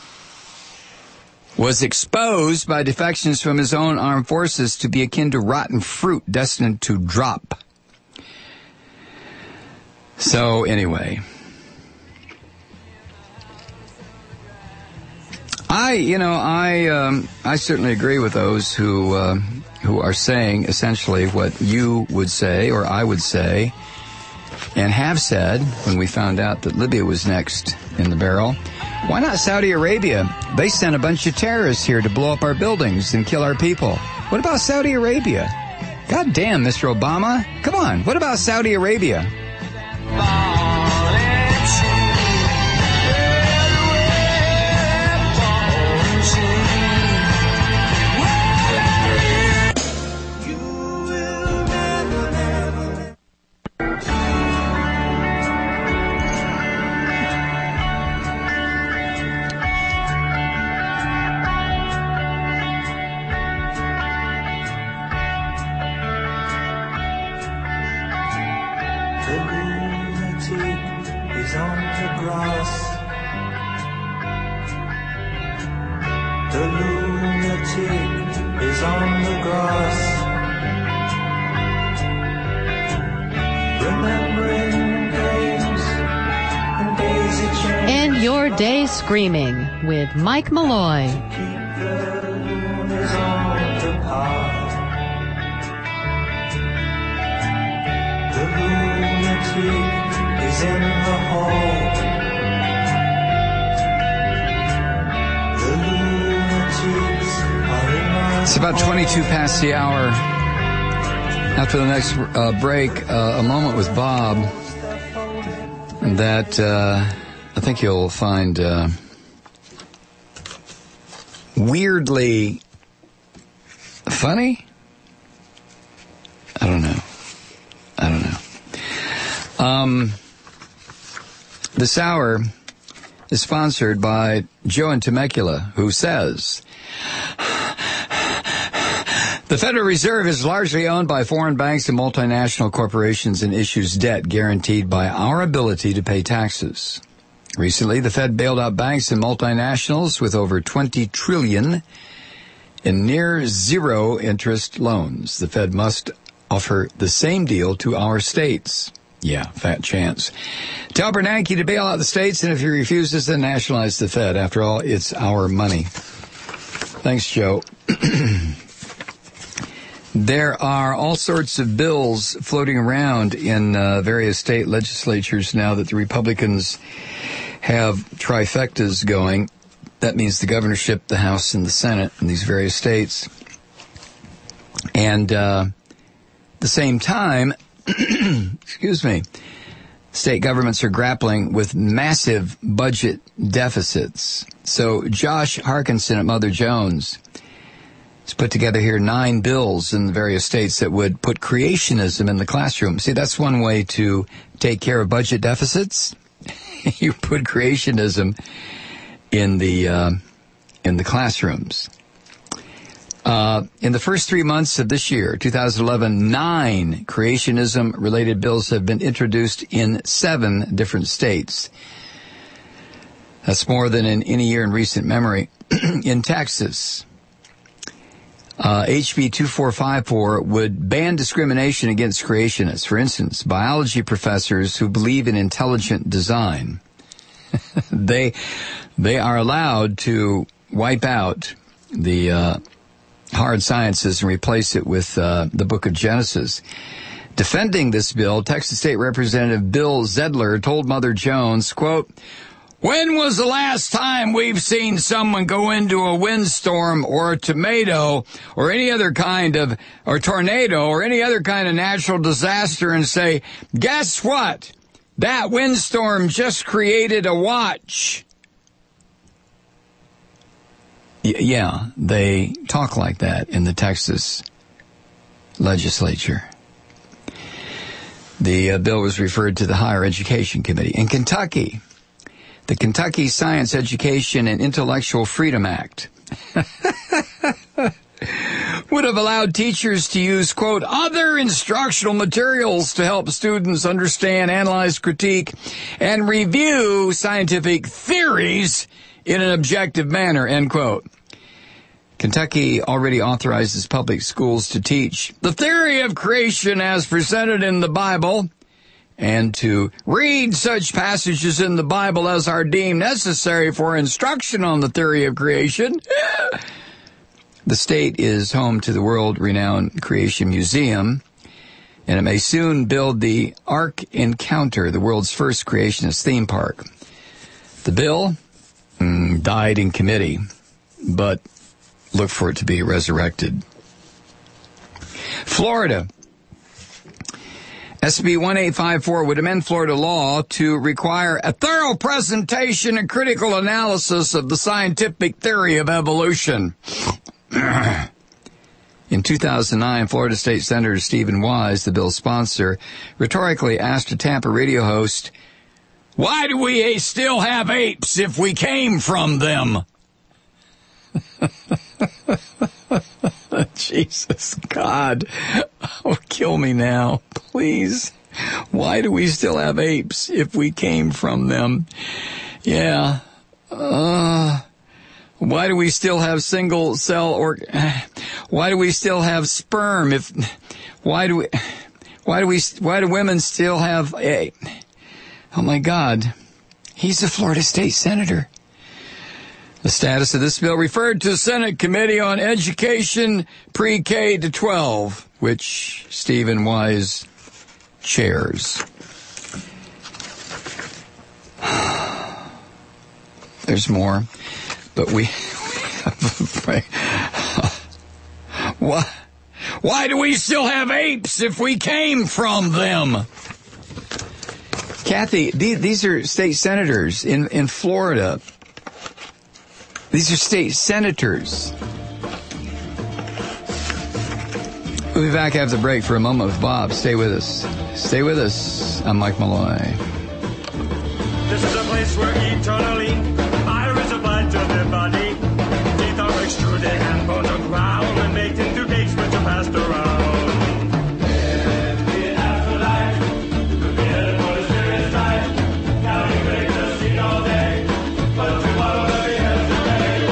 was exposed by defections from his own armed forces to be akin to rotten fruit destined to drop. So, anyway, I, you know, I, um, I certainly agree with those who, uh, who are saying essentially what you would say or I would say and have said when we found out that Libya was next in the barrel. Why not Saudi Arabia? They sent a bunch of terrorists here to blow up our buildings and kill our people. What about Saudi Arabia? God damn, Mister Obama. Come on, what about Saudi Arabia? Day Screaming with Mike Malloy. The lunatic is in the hole. The lunatics are in my It's about twenty-two past the hour. After the next uh, break, uh, a moment with Bob that uh, I think you'll find uh, weirdly funny. I don't know. I don't know. Um, this hour is sponsored by Joe in Temecula, who says, the Federal Reserve is largely owned by foreign banks and multinational corporations and issues debt guaranteed by our ability to pay taxes. Recently, the Fed bailed out banks and multinationals with over twenty trillion dollars in near zero interest loans. The Fed must offer the same deal to our states. Yeah, fat chance. Tell Bernanke to bail out the states, and if he refuses, then nationalize the Fed. After all, it's our money. Thanks, Joe. There are all sorts of bills floating around in uh, various state legislatures now that the Republicans have trifectas going. That means the governorship, the House, and the Senate in these various states. And uh, at the same time, excuse me, state governments are grappling with massive budget deficits. So Josh Harkinson at Mother Jones has put together here nine bills in the various states that would put creationism in the classroom. See, that's one way to take care of budget deficits. You put creationism in the uh, in the classrooms. Uh, in the first three months of this year, two thousand eleven, nine creationism-related bills have been introduced in seven different states. That's more than in any year in recent memory. In Texas, uh, H B twenty-four fifty-four would ban discrimination against creationists. For instance, biology professors who believe in intelligent design. they they are allowed to wipe out the uh, hard sciences and replace it with uh, the book of Genesis. Defending this bill, Texas State Representative Bill Zedler told Mother Jones, quote, "When was the last time we've seen someone go into a windstorm or a tomato or any other kind of, or tornado or any other kind of natural disaster and say, guess what? That windstorm just created a watch." Y- yeah, they talk like that in the Texas legislature. The uh, bill was referred to the Higher Education Committee. In Kentucky, the Kentucky Science Education and Intellectual Freedom Act would have allowed teachers to use, quote, other instructional materials to help students understand, analyze, critique, and review scientific theories in an objective manner, end quote. Kentucky already authorizes public schools to teach the theory of creation as presented in the Bible and to read such passages in the Bible as are deemed necessary for instruction on the theory of creation. The state is home to the world-renowned Creation Museum, and it may soon build the Ark Encounter, the world's first creationist theme park. The bill mm, died in committee, but look for it to be resurrected. Florida. S B eighteen fifty-four would amend Florida law to require a thorough presentation and critical analysis of the scientific theory of evolution. In two thousand nine, Florida State Senator Stephen Wise, the bill's sponsor, rhetorically asked a Tampa radio host, "Why do we still have apes if we came from them?" Jesus, God. Oh, kill me now, please. Why do we still have apes if we came from them? Yeah. Uh, why do we still have single cell or why do we still have sperm if why do we why do we why do women still have a Oh my God. He's a Florida State Senator. The status of this bill referred to the Senate Committee on Education Pre-K to twelve, which Stephen Wise chairs. There's more, but we... Why, why do we still have apes if we came from them? Kathy, these are state senators in, in Florida. These are state senators. We'll be back after the break for a moment with Bob. Stay with us. Stay with us. I'm Mike Malloy. This is a place where eternally iris applied to their body. Teeth are extruded and bones are ground and baked into cakes which are passed around. In the afterlife, prepared for the serious life, counting grains of seed all day, but tomorrow there'll be hell to pay.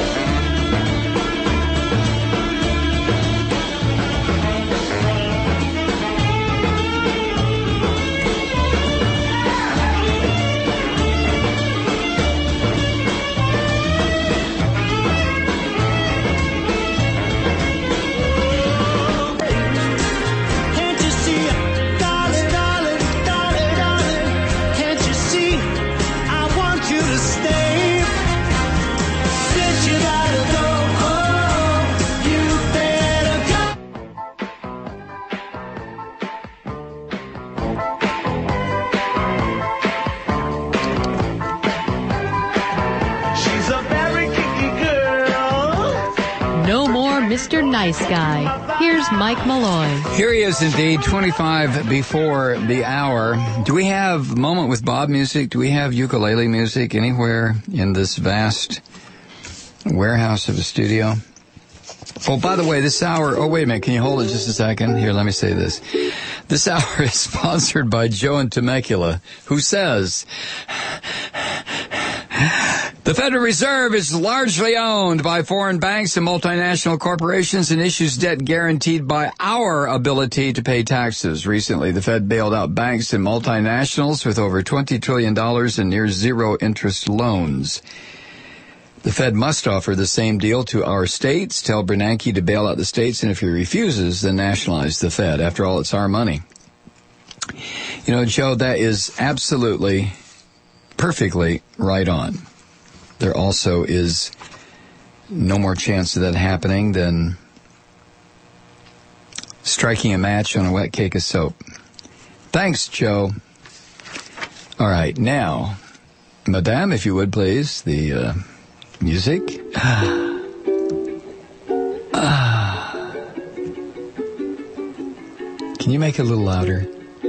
nice guy. Here's Mike Malloy. Here he is indeed, twenty-five before the hour. Do we have Moment with Bob music? Do we have ukulele music anywhere in this vast warehouse of a studio? Oh, by the way, this hour... Oh, wait a minute. Can you hold it just a second? Here, let me say this. This hour is sponsored by Joe in Temecula, who says... The Federal Reserve is largely owned by foreign banks and multinational corporations and issues debt guaranteed by our ability to pay taxes. Recently, the Fed bailed out banks and multinationals with over twenty trillion dollars in near zero interest loans. The Fed must offer the same deal to our states, tell Bernanke to bail out the states, and if he refuses, then nationalize the Fed. After all, it's our money. You know, Joe, that is absolutely, perfectly right on. There also is no more chance of that happening than striking a match on a wet cake of soap. Thanks, Joe. All right, now, Madame, if you would, please, the... Uh, Music. Ah. Ah. Can you make it a little louder?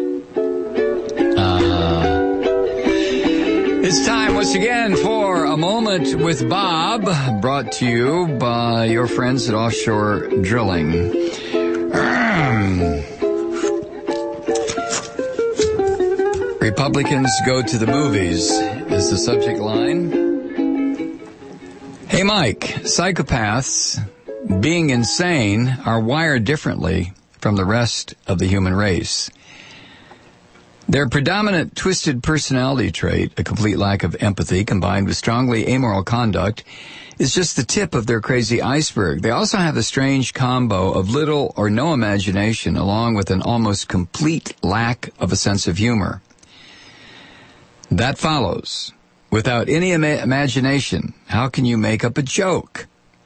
Ah. It's time once again for A Moment with Bob, brought to you by your friends at Offshore Drilling. Republicans go to the movies is the subject line. Hey, Mike, psychopaths, being insane, are wired differently from the rest of the human race. Their predominant twisted personality trait, a complete lack of empathy combined with strongly amoral conduct, is just the tip of their crazy iceberg. They also have a strange combo of little or no imagination, along with an almost complete lack of a sense of humor. That follows. Without any ima- imagination, how can you make up a joke?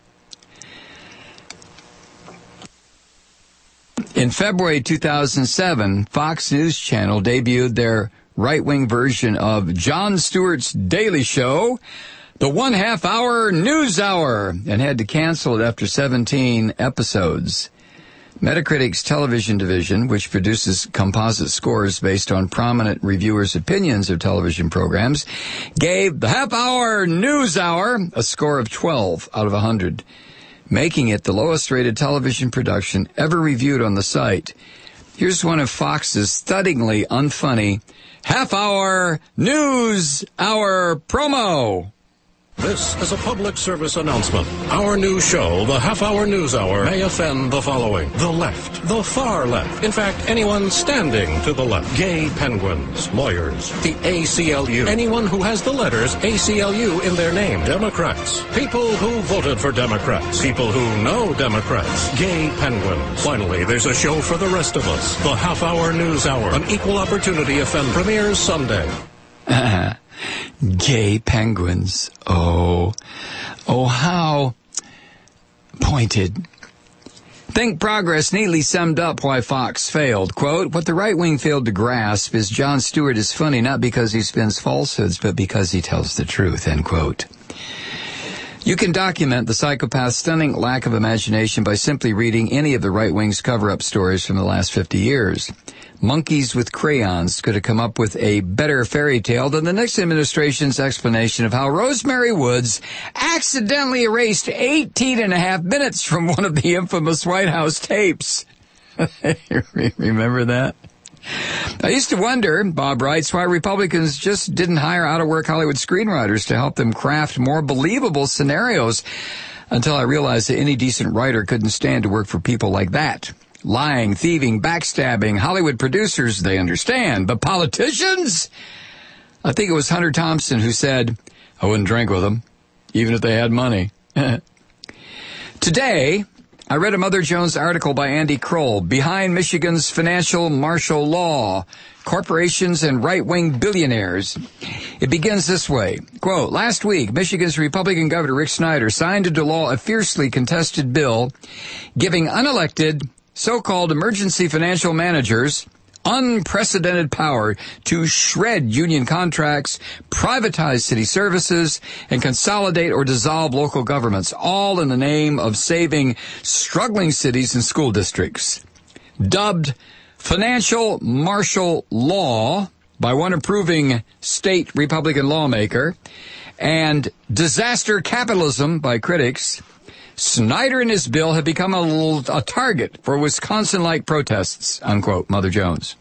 In February two thousand seven, Fox News Channel debuted their right-wing version of Jon Stewart's Daily Show, the one-half-hour news hour, and had to cancel it after seventeen episodes. Metacritic's television division, which produces composite scores based on prominent reviewers' opinions of television programs, gave the half-hour news hour a score of twelve out of one hundred, making it the lowest-rated television production ever reviewed on the site. Here's one of Fox's stunningly unfunny half-hour news hour promo. This is a public service announcement. Our new show, the Half-Hour News Hour, may offend the following. The left, the far left, in fact, anyone standing to the left. Gay penguins, lawyers, the A C L U, anyone who has the letters A C L U in their name. Democrats, people who voted for Democrats, people who know Democrats. Gay penguins. Finally, there's a show for the rest of us. The Half-Hour News Hour, an equal opportunity offender, premieres Sunday. Uh-huh. Gay penguins. Oh, oh, how pointed. Think Progress neatly summed up why Fox failed. Quote, what the right wing failed to grasp is Jon Stewart is funny not because he spins falsehoods, but because he tells the truth, end quote. You can document the psychopath's stunning lack of imagination by simply reading any of the right wing's cover-up stories from the last fifty years. Monkeys with crayons could have come up with a better fairy tale than the Nixon administration's explanation of how Rosemary Woods accidentally erased eighteen and a half minutes from one of the infamous White House tapes. Remember that? I used to wonder, Bob writes, why Republicans just didn't hire out-of-work Hollywood screenwriters to help them craft more believable scenarios, until I realized that any decent writer couldn't stand to work for people like that. Lying, thieving, backstabbing, Hollywood producers, they understand. But politicians? I think it was Hunter Thompson who said, I wouldn't drink with them, even if they had money. Today, I read a Mother Jones article by Andy Kroll, Behind Michigan's Financial Martial Law, Corporations and Right-Wing Billionaires. It begins this way. Quote, last week, Michigan's Republican Governor Rick Snyder signed into law a fiercely contested bill giving unelected so-called emergency financial managers unprecedented power to shred union contracts, privatize city services, and consolidate or dissolve local governments, all in the name of saving struggling cities and school districts. Dubbed financial martial law by one approving state Republican lawmaker, and disaster capitalism by critics, Snyder and his bill have become a, a target for Wisconsin-like protests, unquote, Mother Jones.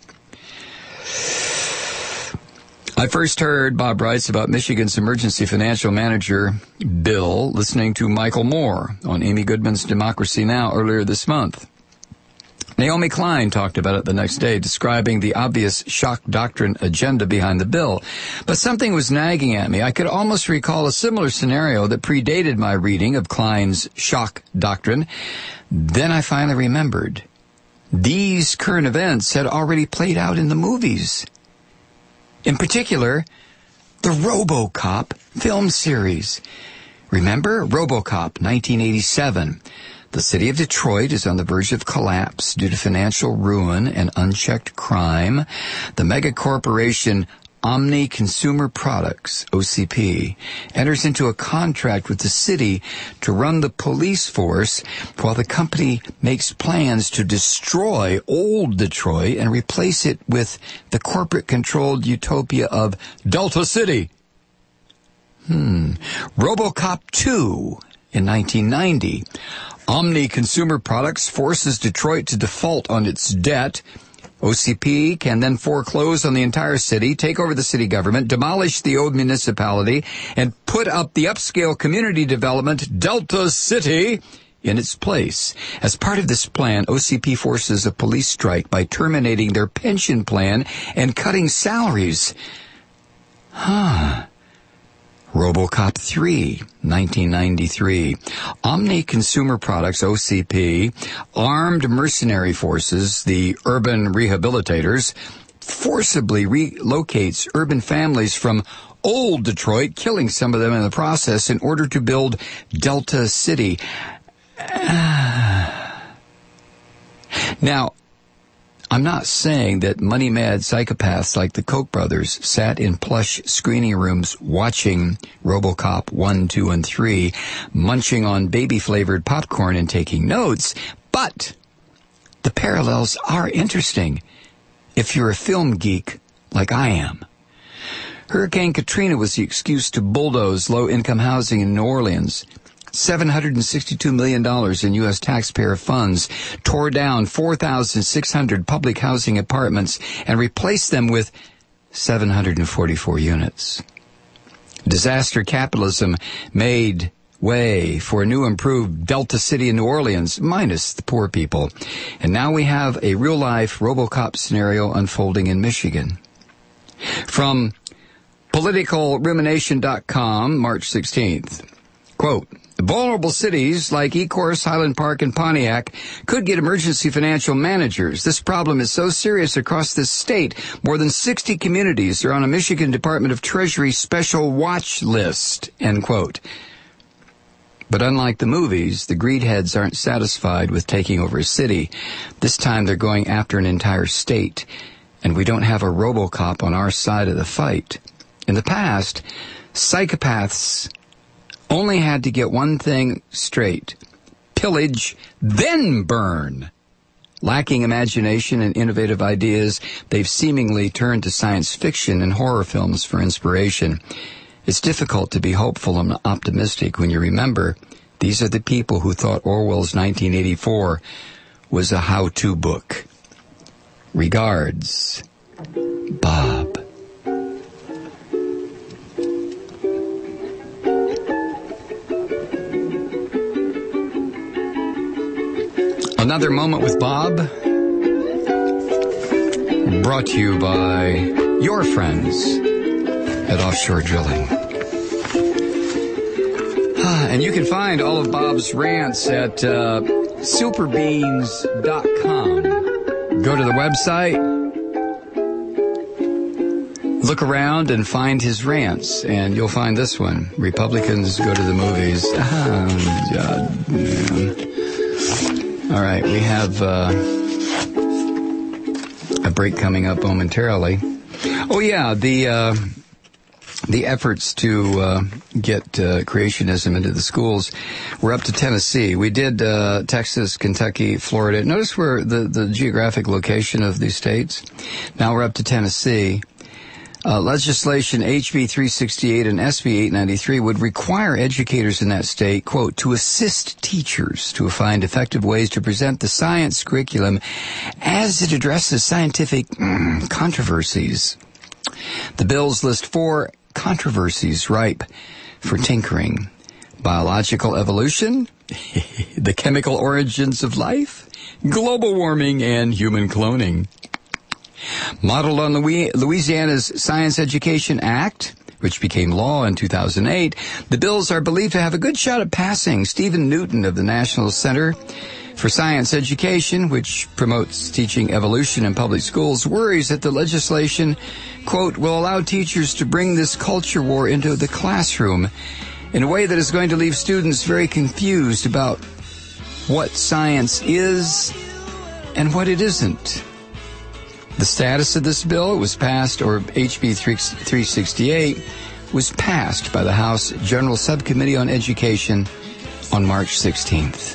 I first heard, Bob writes, about Michigan's emergency financial manager bill listening to Michael Moore on Amy Goodman's Democracy Now! Earlier this month. Naomi Klein talked about it the next day, describing the obvious shock doctrine agenda behind the bill. But something was nagging at me. I could almost recall a similar scenario that predated my reading of Klein's shock doctrine. Then I finally remembered. These current events had already played out in the movies. In particular, the RoboCop film series. Remember? RoboCop, nineteen eighty-seven. The city of Detroit is on the verge of collapse due to financial ruin and unchecked crime. The megacorporation Omni Consumer Products, O C P, enters into a contract with the city to run the police force while the company makes plans to destroy old Detroit and replace it with the corporate-controlled utopia of Delta City. Hmm. RoboCop two in nineteen ninety. Omni Consumer Products forces Detroit to default on its debt. O C P can then foreclose on the entire city, take over the city government, demolish the old municipality, and put up the upscale community development Delta City in its place. As part of this plan, O C P forces a police strike by terminating their pension plan and cutting salaries. Huh. RoboCop three, nineteen ninety-three. Omni Consumer Products, O C P, armed mercenary forces, the urban rehabilitators, forcibly relocates urban families from old Detroit, killing some of them in the process in order to build Delta City. Now, I'm not saying that money-mad psychopaths like the Koch brothers sat in plush screening rooms watching RoboCop one, two, and three, munching on baby-flavored popcorn and taking notes, but the parallels are interesting if you're a film geek like I am. Hurricane Katrina was the excuse to bulldoze low-income housing in New Orleans. seven hundred sixty-two million dollars in U S taxpayer funds tore down four thousand six hundred public housing apartments and replaced them with seven hundred forty-four units. Disaster capitalism made way for a new improved Delta City in New Orleans, minus the poor people. And now we have a real-life RoboCop scenario unfolding in Michigan. From political rumination dot com, March sixteenth, quote, vulnerable cities like Ecorse, Highland Park, and Pontiac could get emergency financial managers. This problem is so serious across this state, more than sixty communities are on a Michigan Department of Treasury special watch list, end quote. But unlike the movies, the greedheads aren't satisfied with taking over a city. This time they're going after an entire state, and we don't have a RoboCop on our side of the fight. In the past, psychopaths only had to get one thing straight: pillage, then burn. Lacking imagination and innovative ideas, they've seemingly turned to science fiction and horror films for inspiration. It's difficult to be hopeful and optimistic when you remember these are the people who thought Orwell's nineteen eighty-four was a how-to book. Regards, Bob. Another Moment with Bob, brought to you by your friends at Offshore Drilling. And you can find all of Bob's rants at uh, superbeans dot com. Go to the website, look around and find his rants, and you'll find this one. Republicans go to the movies. Oh, God, man. All right, we have uh, a break coming up momentarily. Oh, yeah, the uh, the efforts to uh, get uh, creationism into the schools. We're up to Tennessee. We did uh, Texas, Kentucky, Florida. Notice where the, the geographic location of these states. Now we're up to Tennessee. Uh, legislation H B three sixty-eight and S B eight ninety-three would require educators in that state, quote, to assist teachers to find effective ways to present the science curriculum as it addresses scientific mm, controversies. The bills list four controversies ripe for tinkering: biological evolution, the chemical origins of life, global warming, and human cloning. Modeled on Louisiana's Science Education Act, which became law in two thousand eight, the bills are believed to have a good shot at passing. Stephen Newton of the National Center for Science Education, which promotes teaching evolution in public schools, worries that the legislation, quote, will allow teachers to bring this culture war into the classroom in a way that is going to leave students very confused about what science is and what it isn't. The status of this bill, it was passed, or H B three sixty-eight, was passed by the House General Subcommittee on Education on March sixteenth.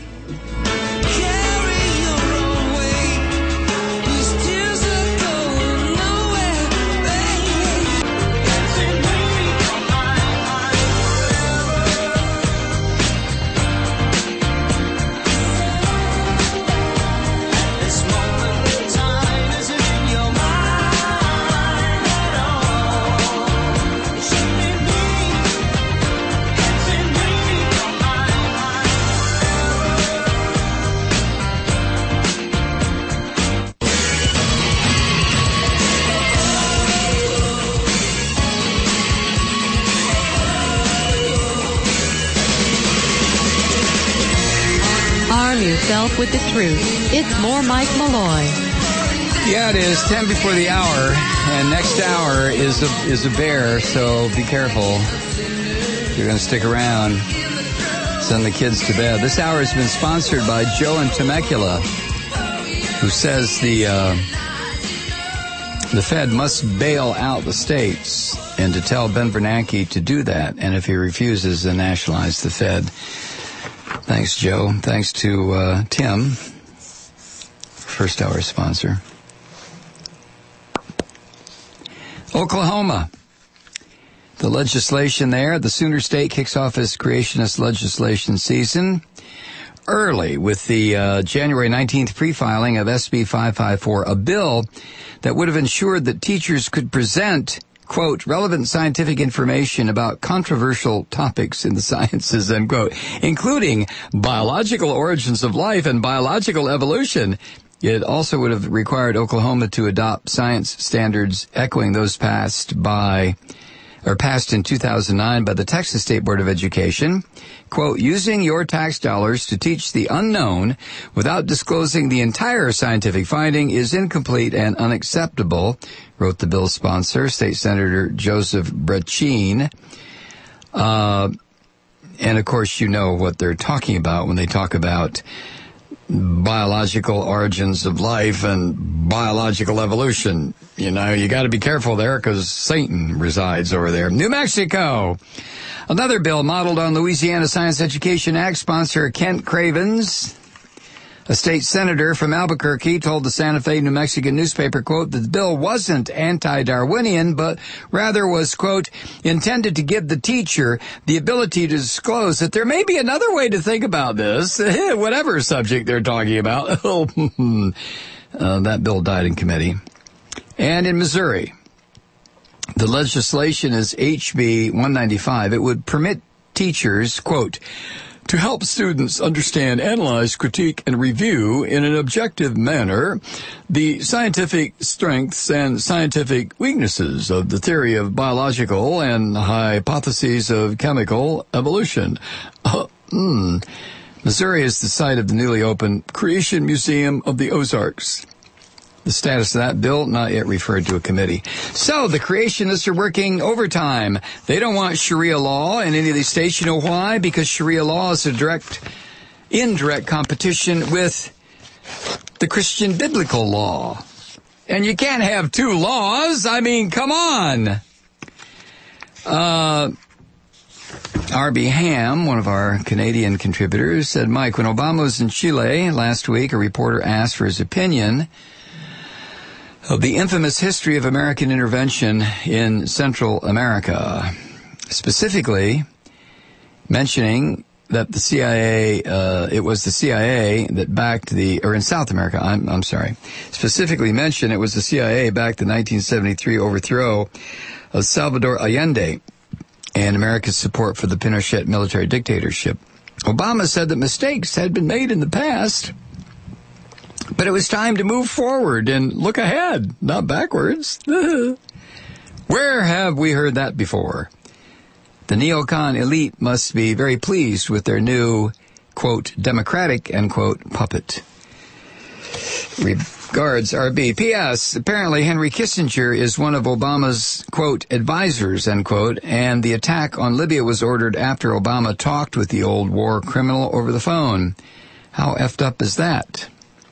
With the truth. It's more Mike Malloy. Yeah, it is ten before the hour, and next hour is a is a bear, so be careful. You're going to stick around. Send the kids to bed. This hour has been sponsored by Joe in Temecula, who says the uh, the Fed must bail out the states, and to tell Ben Bernanke to do that, and if he refuses, then nationalize the Fed. Thanks, Joe. Thanks to uh, Tim, first hour sponsor. Oklahoma. The legislation there, the Sooner State kicks off its creationist legislation season early with the uh, January nineteenth pre-filing of S B five fifty-four, a bill that would have ensured that teachers could present, quote, relevant scientific information about controversial topics in the sciences, end quote, including biological origins of life and biological evolution. It also would have required Oklahoma to adopt science standards echoing those passed by, or passed in two thousand nine by the Texas State Board of Education. Quote, using your tax dollars to teach the unknown without disclosing the entire scientific finding is incomplete and unacceptable, wrote the bill's sponsor, State Senator Joseph Brecheen. Uh, and of course, you know what they're talking about when they talk about biological origins of life and biological evolution. You know, you got to be careful there because Satan resides over there. New Mexico. Another bill modeled on Louisiana Science Education Act sponsor Kent Cravens, a state senator from Albuquerque, told the Santa Fe, New Mexican newspaper, quote, that the bill wasn't anti-Darwinian, but rather was, quote, intended to give the teacher the ability to disclose that there may be another way to think about this, whatever subject they're talking about. uh, that bill died in committee. And in Missouri, the legislation is H B one ninety-five. It would permit teachers, quote, to help students understand, analyze, critique, and review in an objective manner the scientific strengths and scientific weaknesses of the theory of biological and hypotheses of chemical evolution. Uh, mm. Missouri is the site of the newly opened Creation Museum of the Ozarks. The status of that bill, not yet referred to a committee. So the creationists are working overtime. They don't want Sharia law in any of these states. You know why? Because Sharia law is a direct, indirect competition with the Christian biblical law. And you can't have two laws. I mean, come on. Uh, R B Ham, one of our Canadian contributors, said, Mike, when Obama was in Chile last week, a reporter asked for his opinion of the infamous history of American intervention in Central America, specifically mentioning that the C I A, uh, it was the C I A that backed the, or in South America, I'm, I'm sorry, specifically mentioned it was the C I A backed the nineteen seventy-three overthrow of Salvador Allende and America's support for the Pinochet military dictatorship. Obama said that mistakes had been made in the past, but it was time to move forward and look ahead, not backwards. Where have we heard that before? The neocon elite must be very pleased with their new, quote, democratic, end quote, puppet. Regards, R B. P S. Apparently Henry Kissinger is one of Obama's, quote, advisors, end quote, and the attack on Libya was ordered after Obama talked with the old war criminal over the phone. How effed up is that?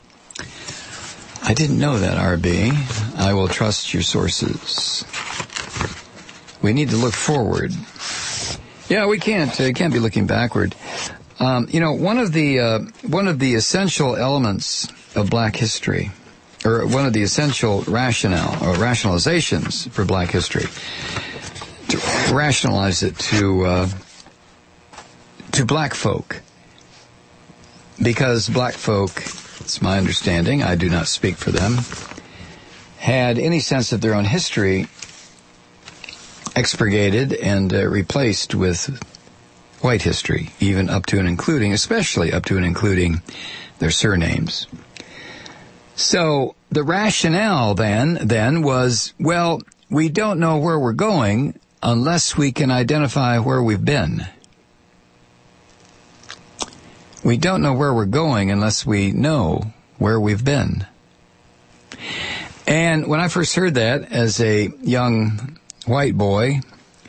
I didn't know that, R B. I will trust your sources. We need to look forward. Yeah, we can't. Uh, can't be looking backward. Um, you know, one of the uh, one of the essential elements of Black history, or one of the essential rationale or rationalizations for Black history, to rationalize it to uh, to Black folk, because Black folk, it's my understanding, I do not speak for them, had any sense of their own history expurgated and uh, replaced with white history, even up to and including, especially up to and including their surnames. So the rationale then, then was, well, we don't know where we're going unless we can identify where we've been. We don't know where we're going unless we know where we've been. And when I first heard that as a young white boy,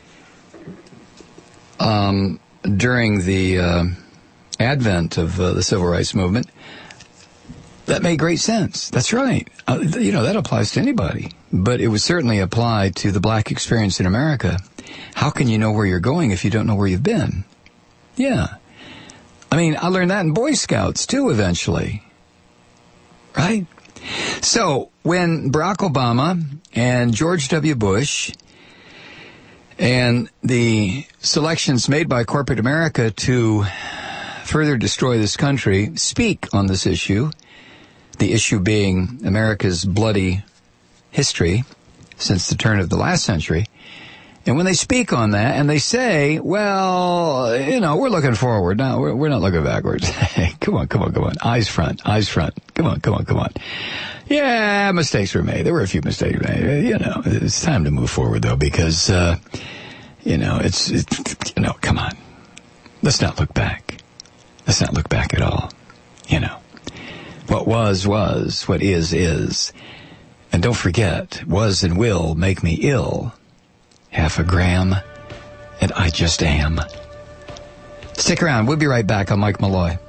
um, during the uh, advent of uh, the civil rights movement, that made great sense. That's right. Uh, you know, that applies to anybody. But it would certainly apply to the Black experience in America. How can you know where you're going if you don't know where you've been? Yeah. I mean, I learned that in Boy Scouts, too, eventually. Right? So, when Barack Obama and George W. Bush and the selections made by corporate America to further destroy this country speak on this issue, the issue being America's bloody history since the turn of the last century, and when they speak on that and they say, well, you know, we're looking forward. No, we're, we're not looking backwards. Hey, come on, come on, come on. Eyes front, eyes front. Come on, come on, come on. Yeah, mistakes were made. There were a few mistakes made. You know, it's time to move forward, though, because, uh, you know, it's, it's, you know, come on. Let's not look back. Let's not look back at all. You know, what was, was. What is, is. And don't forget, was and will make me ill. Half a gram, and I just am. Stick around. We'll be right back. I'm Mike Malloy.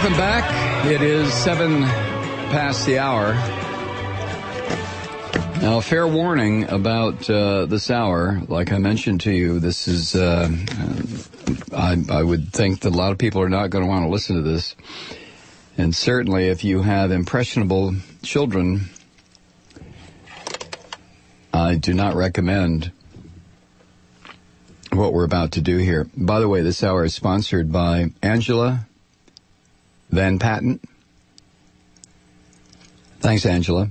Welcome back. It is seven past the hour. Now, fair warning about uh, this hour. Like I mentioned to you, this is, uh, I, I would think that a lot of people are not going to want to listen to this. And certainly if you have impressionable children, I do not recommend what we're about to do here. By the way, this hour is sponsored by Angela Van Patten. Thanks, Angela.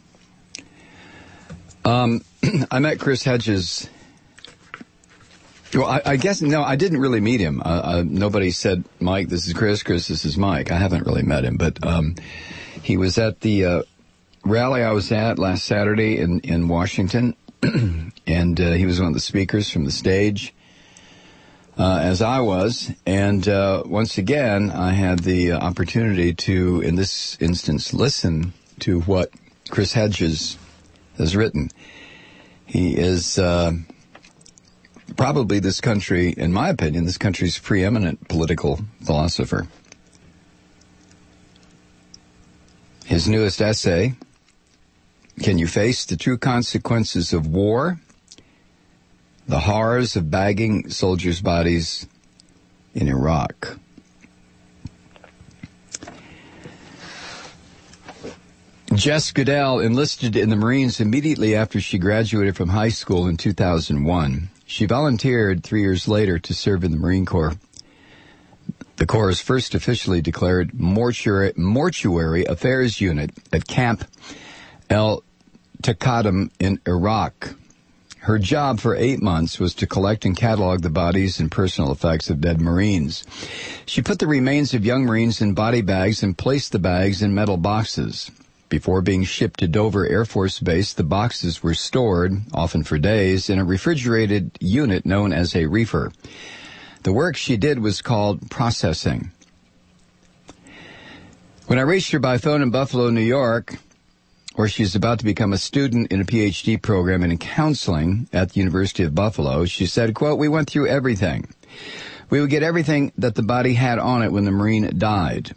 Um, I met Chris Hedges. Well, I, I guess, no, I didn't really meet him. Uh, uh, nobody said, Mike, this is Chris, Chris, this is Mike. I haven't really met him, but um, he was at the uh, rally I was at last Saturday in, in Washington, and uh, he was one of the speakers from the stage, uh, as I was. And uh, once again, I had the uh, opportunity to, in this instance, listen to what Chris Hedges has written. He is uh, probably this country, in my opinion, this country's preeminent political philosopher. His newest essay, Can You Face the True Consequences of War? The Horrors of Bagging Soldiers' Bodies in Iraq. Jess Goodell enlisted in the Marines immediately after she graduated from high school in two thousand one. She volunteered three years later to serve in the Marine Corps. The Corps' first officially declared mortuary, mortuary affairs unit at Camp El Taqadum in Iraq. Her job for eight months was to collect and catalog the bodies and personal effects of dead Marines. She put the remains of young Marines in body bags and placed the bags in metal boxes. Before being shipped to Dover Air Force Base, the boxes were stored, often for days, in a refrigerated unit known as a reefer. The work she did was called processing. When I reached her by phone in Buffalo, New York, where she's about to become a student in a P H D program in counseling at the University of Buffalo, she said, quote, "We went through everything. We would get everything that the body had on it when the Marine died.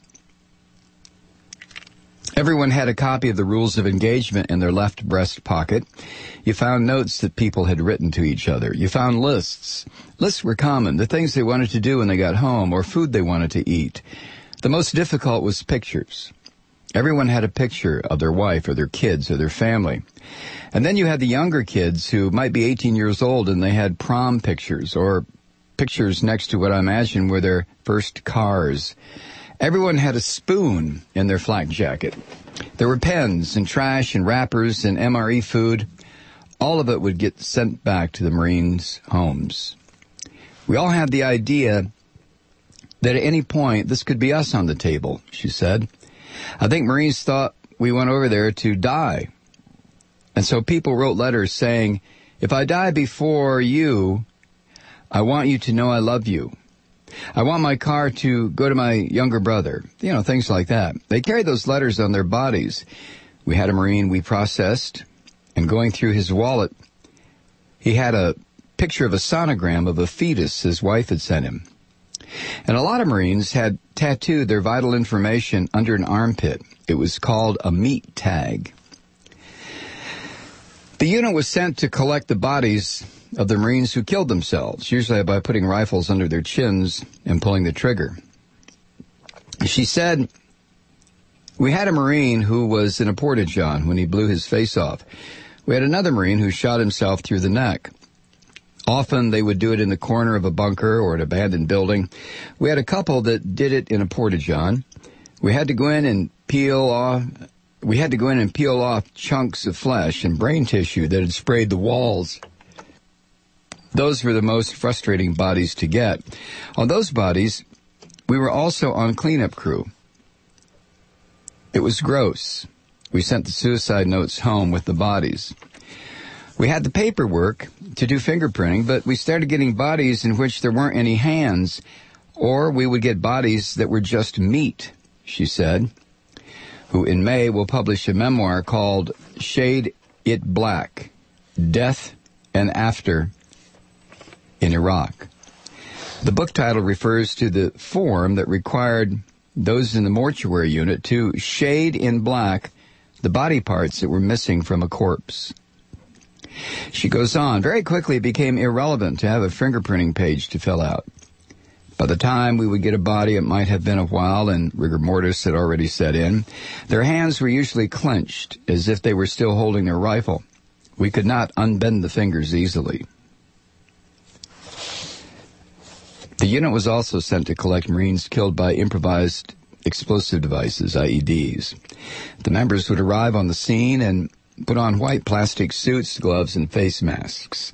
Everyone had a copy of the rules of engagement in their left breast pocket. You found notes that people had written to each other. You found lists. Lists were common, the things they wanted to do when they got home or food they wanted to eat. The most difficult was pictures. Everyone had a picture of their wife or their kids or their family. And then you had the younger kids who might be eighteen years old and they had prom pictures or pictures next to what I imagine were their first cars. Everyone had a spoon in their flak jacket. There were pens and trash and wrappers and M R E food. All of it would get sent back to the Marines' homes. We all had the idea that at any point this could be us on the table," she said. "I think Marines thought we went over there to die. And so people wrote letters saying, if I die before you, I want you to know I love you. I want my car to go to my younger brother." You know, things like that. They carried those letters on their bodies. We had a Marine we processed, and going through his wallet, he had a picture of a sonogram of a fetus his wife had sent him. And a lot of Marines had tattooed their vital information under an armpit. It was called a meat tag. The unit was sent to collect the bodies of the Marines who killed themselves, usually by putting rifles under their chins and pulling the trigger. She said, "We had a Marine who was in a porta-john when he blew his face off. We had another Marine who shot himself through the neck. Often they would do it in the corner of a bunker or an abandoned building. We had a couple that did it in a porta-john. We had to go in and peel off, we had to go in and peel off chunks of flesh and brain tissue that had sprayed the walls. Those were the most frustrating bodies to get. On those bodies, we were also on cleanup crew. It was gross. We sent the suicide notes home with the bodies. We had the paperwork to do fingerprinting, but we started getting bodies in which there weren't any hands, or we would get bodies that were just meat," she said, who in May will publish a memoir called Shade It Black, Death and After in Iraq. The book title refers to the form that required those in the mortuary unit to shade in black the body parts that were missing from a corpse. She goes on, very quickly it became irrelevant to have a fingerprinting page to fill out. By the time we would get a body, it might have been a while, and rigor mortis had already set in. Their hands were usually clenched, as if they were still holding their rifle. We could not unbend the fingers easily. The unit was also sent to collect Marines killed by improvised explosive devices, I E Ds. The members would arrive on the scene and put on white plastic suits, gloves, and face masks.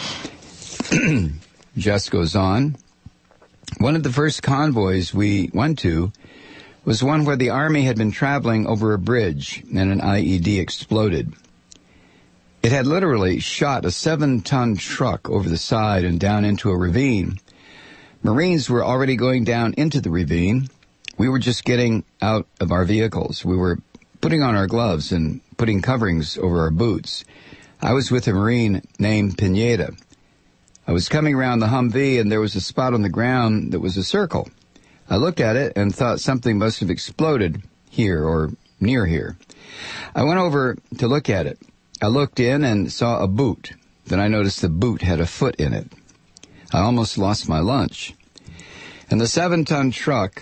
Jess goes on. One of the first convoys we went to was one where the Army had been traveling over a bridge and an I E D exploded. It had literally shot a seven-ton truck over the side and down into a ravine. Marines were already going down into the ravine. We were just getting out of our vehicles. We were putting on our gloves and putting coverings over our boots. I was with a Marine named Pineda. I was coming around the Humvee, and there was a spot on the ground that was a circle. I looked at it and thought something must have exploded here or near here. I went over to look at it. I looked in and saw a boot. Then I noticed the boot had a foot in it. I almost lost my lunch. And the seven-ton truck,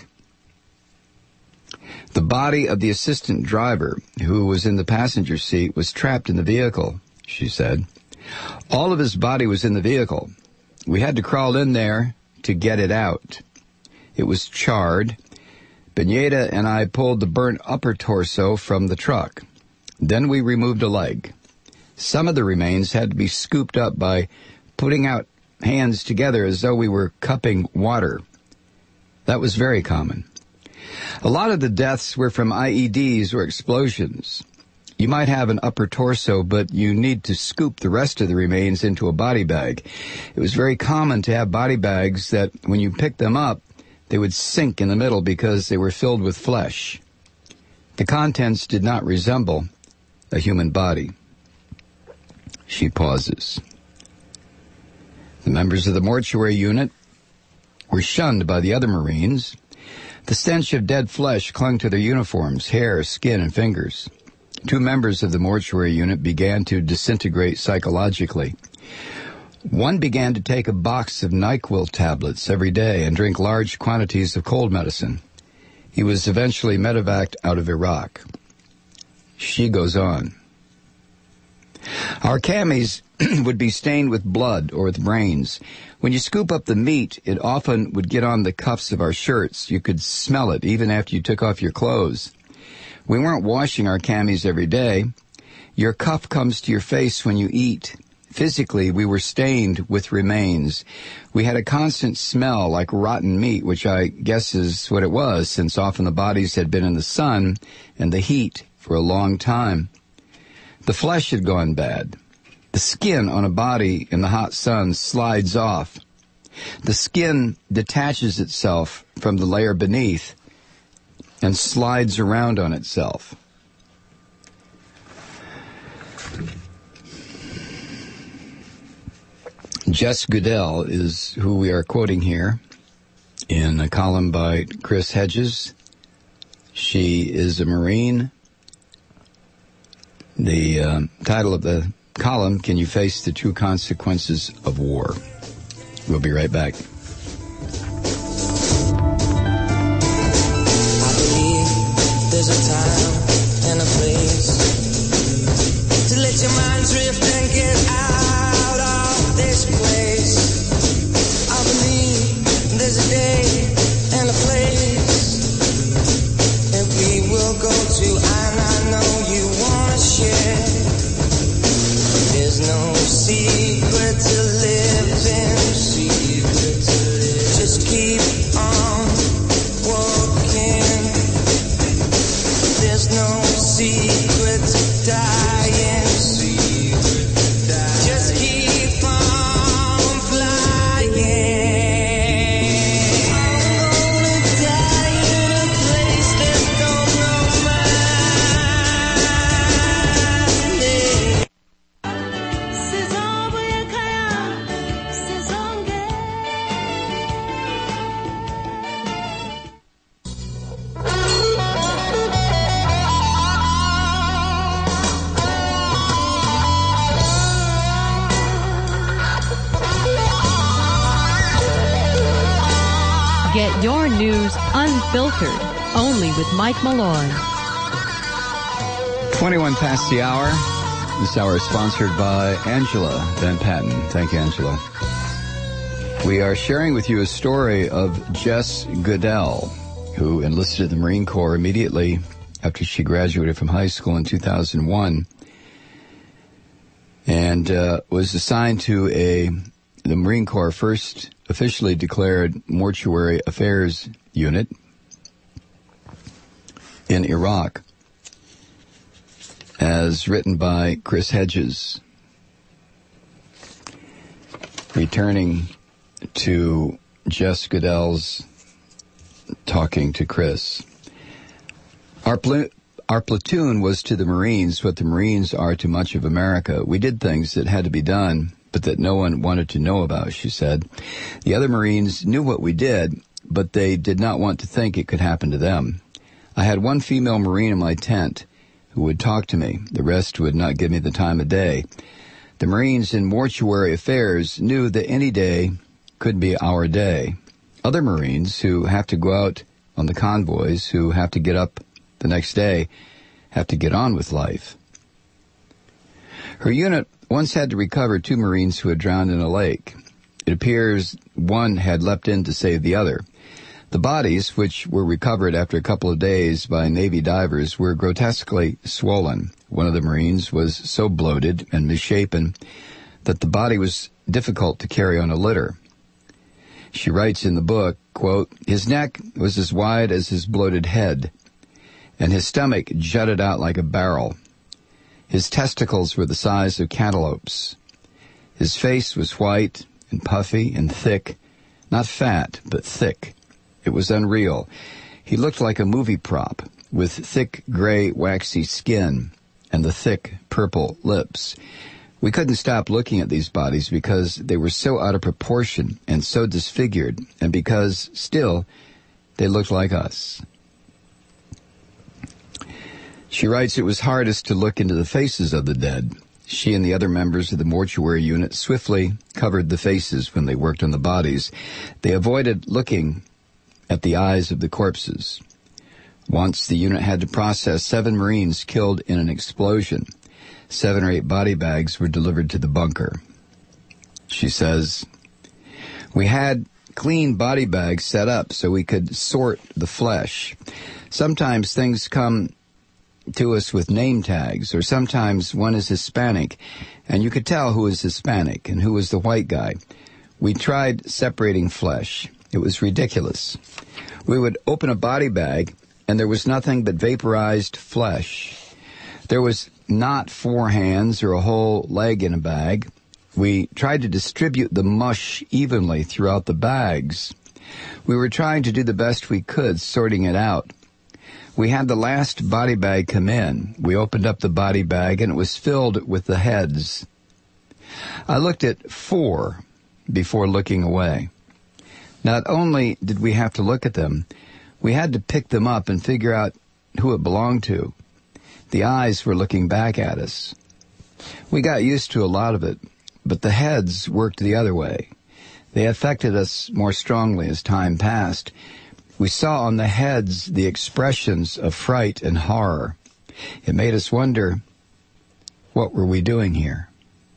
the body of the assistant driver, who was in the passenger seat, was trapped in the vehicle, she said. All of his body was in the vehicle. We had to crawl in there to get it out. It was charred. Pineda and I pulled the burnt upper torso from the truck. Then we removed a leg. Some of the remains had to be scooped up by putting out hands together as though we were cupping water. That was very common. A lot of the deaths were from I E Ds or explosions. You might have an upper torso, but you need to scoop the rest of the remains into a body bag. It was very common to have body bags that, when you picked them up, they would sink in the middle because they were filled with flesh. The contents did not resemble a human body. She pauses. The members of the mortuary unit were shunned by the other Marines. The stench of dead flesh clung to their uniforms, hair, skin, and fingers. Two members of the mortuary unit began to disintegrate psychologically. One began to take a box of NyQuil tablets every day and drink large quantities of cold medicine. He was eventually medevaced out of Iraq. She goes on. Our camis would be stained with blood or with brains. When you scoop up the meat, it often would get on the cuffs of our shirts. You could smell it even after you took off your clothes. We weren't washing our camis every day. Your cuff comes to your face when you eat. Physically, we were stained with remains. We had a constant smell like rotten meat, which I guess is what it was, since often the bodies had been in the sun and the heat for a long time. The flesh had gone bad. The skin on a body in the hot sun slides off. The skin detaches itself from the layer beneath and slides around on itself. Jess Goodell is who we are quoting here in a column by Chris Hedges. She is a Marine. The uh, title of the column, Can You Face the True Consequences of War? We'll be right back. I believe there's a time and a place to let your mind drift and get out of this place. I believe there's a day and a place that we will go to, and I know you wanna share. There's no secret to living, secret to live. Just keep on walking. There's no secret Get your news unfiltered, only with Mike Malloy. twenty-one past the hour. This hour is sponsored by Angela Van Patten. Thank you, Angela. We are sharing with you a story of Jess Goodell, who enlisted in the Marine Corps immediately after she graduated from high school in two thousand one, and uh, was assigned to a the Marine Corps first officially declared mortuary affairs unit in Iraq, as written by Chris Hedges. Returning to Jess Goodell's talking to Chris. Our, pl- our platoon was to the Marines what the Marines are to much of America. We did things that had to be done, but that no one wanted to know about, she said. The other Marines knew what we did, but they did not want to think it could happen to them. I had one female Marine in my tent who would talk to me. The rest would not give me the time of day. The Marines in mortuary affairs knew that any day could be our day. Other Marines who have to go out on the convoys, who have to get up the next day, have to get on with life. Her unit once had to recover two Marines who had drowned in a lake. It appears one had leapt in to save the other. The bodies, which were recovered after a couple of days by Navy divers, were grotesquely swollen. One of the Marines was so bloated and misshapen that the body was difficult to carry on a litter. She writes in the book, quote, "His neck was as wide as his bloated head, and his stomach jutted out like a barrel. His testicles were the size of cantaloupes. His face was white and puffy and thick, not fat, but thick. It was unreal. He looked like a movie prop, with thick gray waxy skin and the thick purple lips. We couldn't stop looking at these bodies because they were so out of proportion and so disfigured, and because, still, they looked like us." She writes, "It was hardest to look into the faces of the dead. She and the other members of the mortuary unit swiftly covered the faces when they worked on the bodies. They avoided looking at the eyes of the corpses. Once the unit had to process seven Marines killed in an explosion. Seven or eight body bags were delivered to the bunker." She says, "We had clean body bags set up so we could sort the flesh. Sometimes things come to us with name tags, or sometimes one is Hispanic, and you could tell who was Hispanic and who was the white guy. We tried separating flesh. It was ridiculous. We would open a body bag, and there was nothing but vaporized flesh. There was not four hands or a whole leg in a bag. We tried to distribute the mush evenly throughout the bags. We were trying to do the best we could, sorting it out. We had the last body bag come in. We opened up the body bag, and it was filled with the heads. I looked at four before looking away. Not only did we have to look at them, we had to pick them up and figure out who it belonged to. The eyes were looking back at us. We got used to a lot of it, but the heads worked the other way. They affected us more strongly as time passed. We saw on the heads the expressions of fright and horror. It made us wonder, what were we doing here?"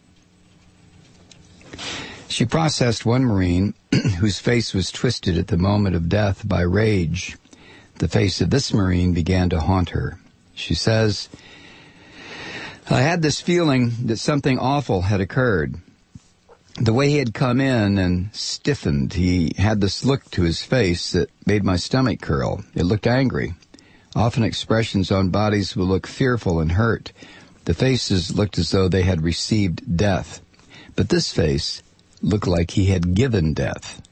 She processed one Marine whose face was twisted at the moment of death by rage. The face of this Marine began to haunt her. She says, "I had this feeling that something awful had occurred. The way he had come in and stiffened, he had this look to his face that made my stomach curl. It looked angry. Often expressions on bodies will look fearful and hurt. The faces looked as though they had received death. But this face looked like he had given death."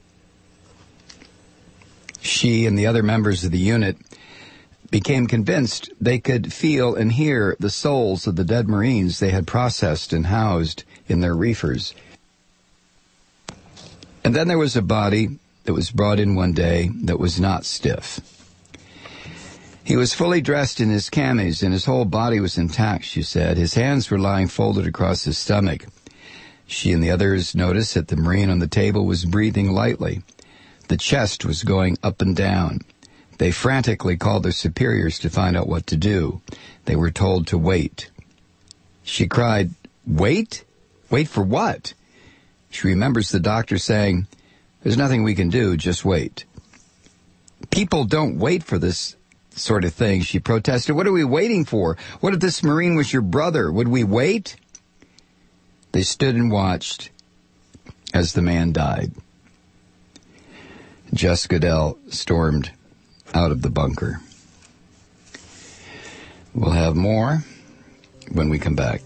She and the other members of the unit became convinced they could feel and hear the souls of the dead Marines they had processed and housed in their reefers. And then there was a body that was brought in one day that was not stiff. He was fully dressed in his camis, and his whole body was intact, she said. His hands were lying folded across his stomach. She and the others noticed that the Marine on the table was breathing lightly. The chest was going up and down. They frantically called their superiors to find out what to do. They were told to wait. She cried, "Wait? Wait for what?" She remembers the doctor saying, "There's nothing we can do, just wait." "People don't wait for this sort of thing," she protested. "What are we waiting for? What if this Marine was your brother? Would we wait?" They stood and watched as the man died. Jess Goodell stormed out of the bunker. We'll have more when we come back.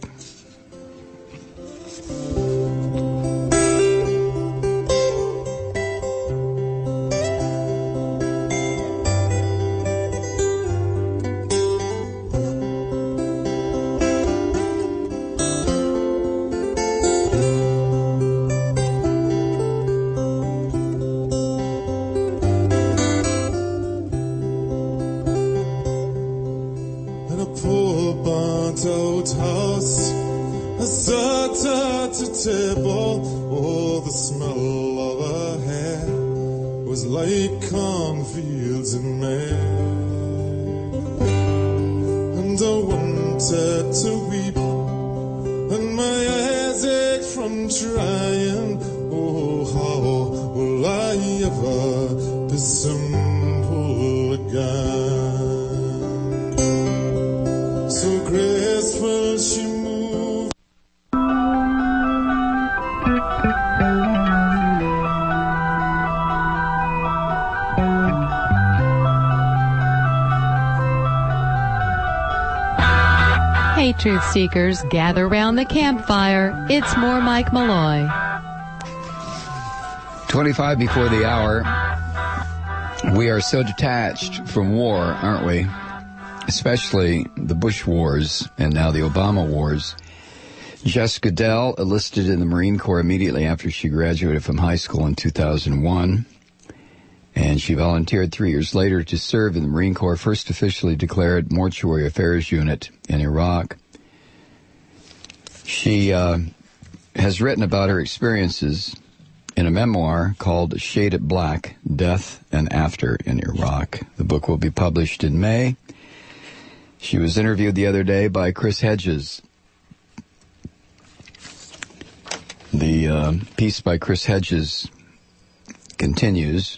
Table, oh, the smell of her hair was like cornfields in May, and I wanted to weep, and my eyes ached from trying. Oh, how will I ever be simple again? So graceful she moved. Hey, truth seekers, gather round the campfire. It's more Mike Malloy. twenty-five before the hour. We are so detached from war, aren't we? Especially the Bush wars and now the Obama wars. Jess Goodell enlisted in the Marine Corps immediately after she graduated from high school in two thousand one. And she volunteered three years later to serve in the Marine Corps' first officially declared Mortuary Affairs Unit in Iraq. She uh, has written about her experiences in a memoir called Shaded Black, Death and After in Iraq. The book will be published in May. She was interviewed the other day by Chris Hedges. The uh, piece by Chris Hedges continues.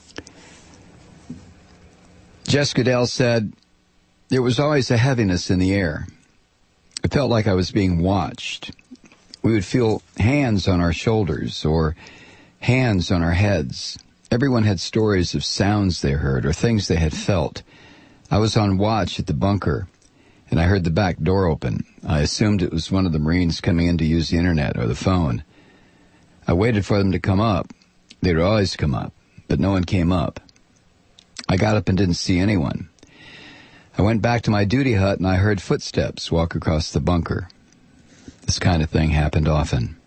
Jess Goodell said, "There was always a heaviness in the air. It felt like I was being watched. We would feel hands on our shoulders or hands on our heads. Everyone had stories of sounds they heard or things they had felt. I was on watch at the bunker, and I heard the back door open. I assumed it was one of the Marines coming in to use the internet or the phone. I waited for them to come up. They would always come up, but no one came up. I got up and didn't see anyone. I went back to my duty hut and I heard footsteps walk across the bunker. This kind of thing happened often."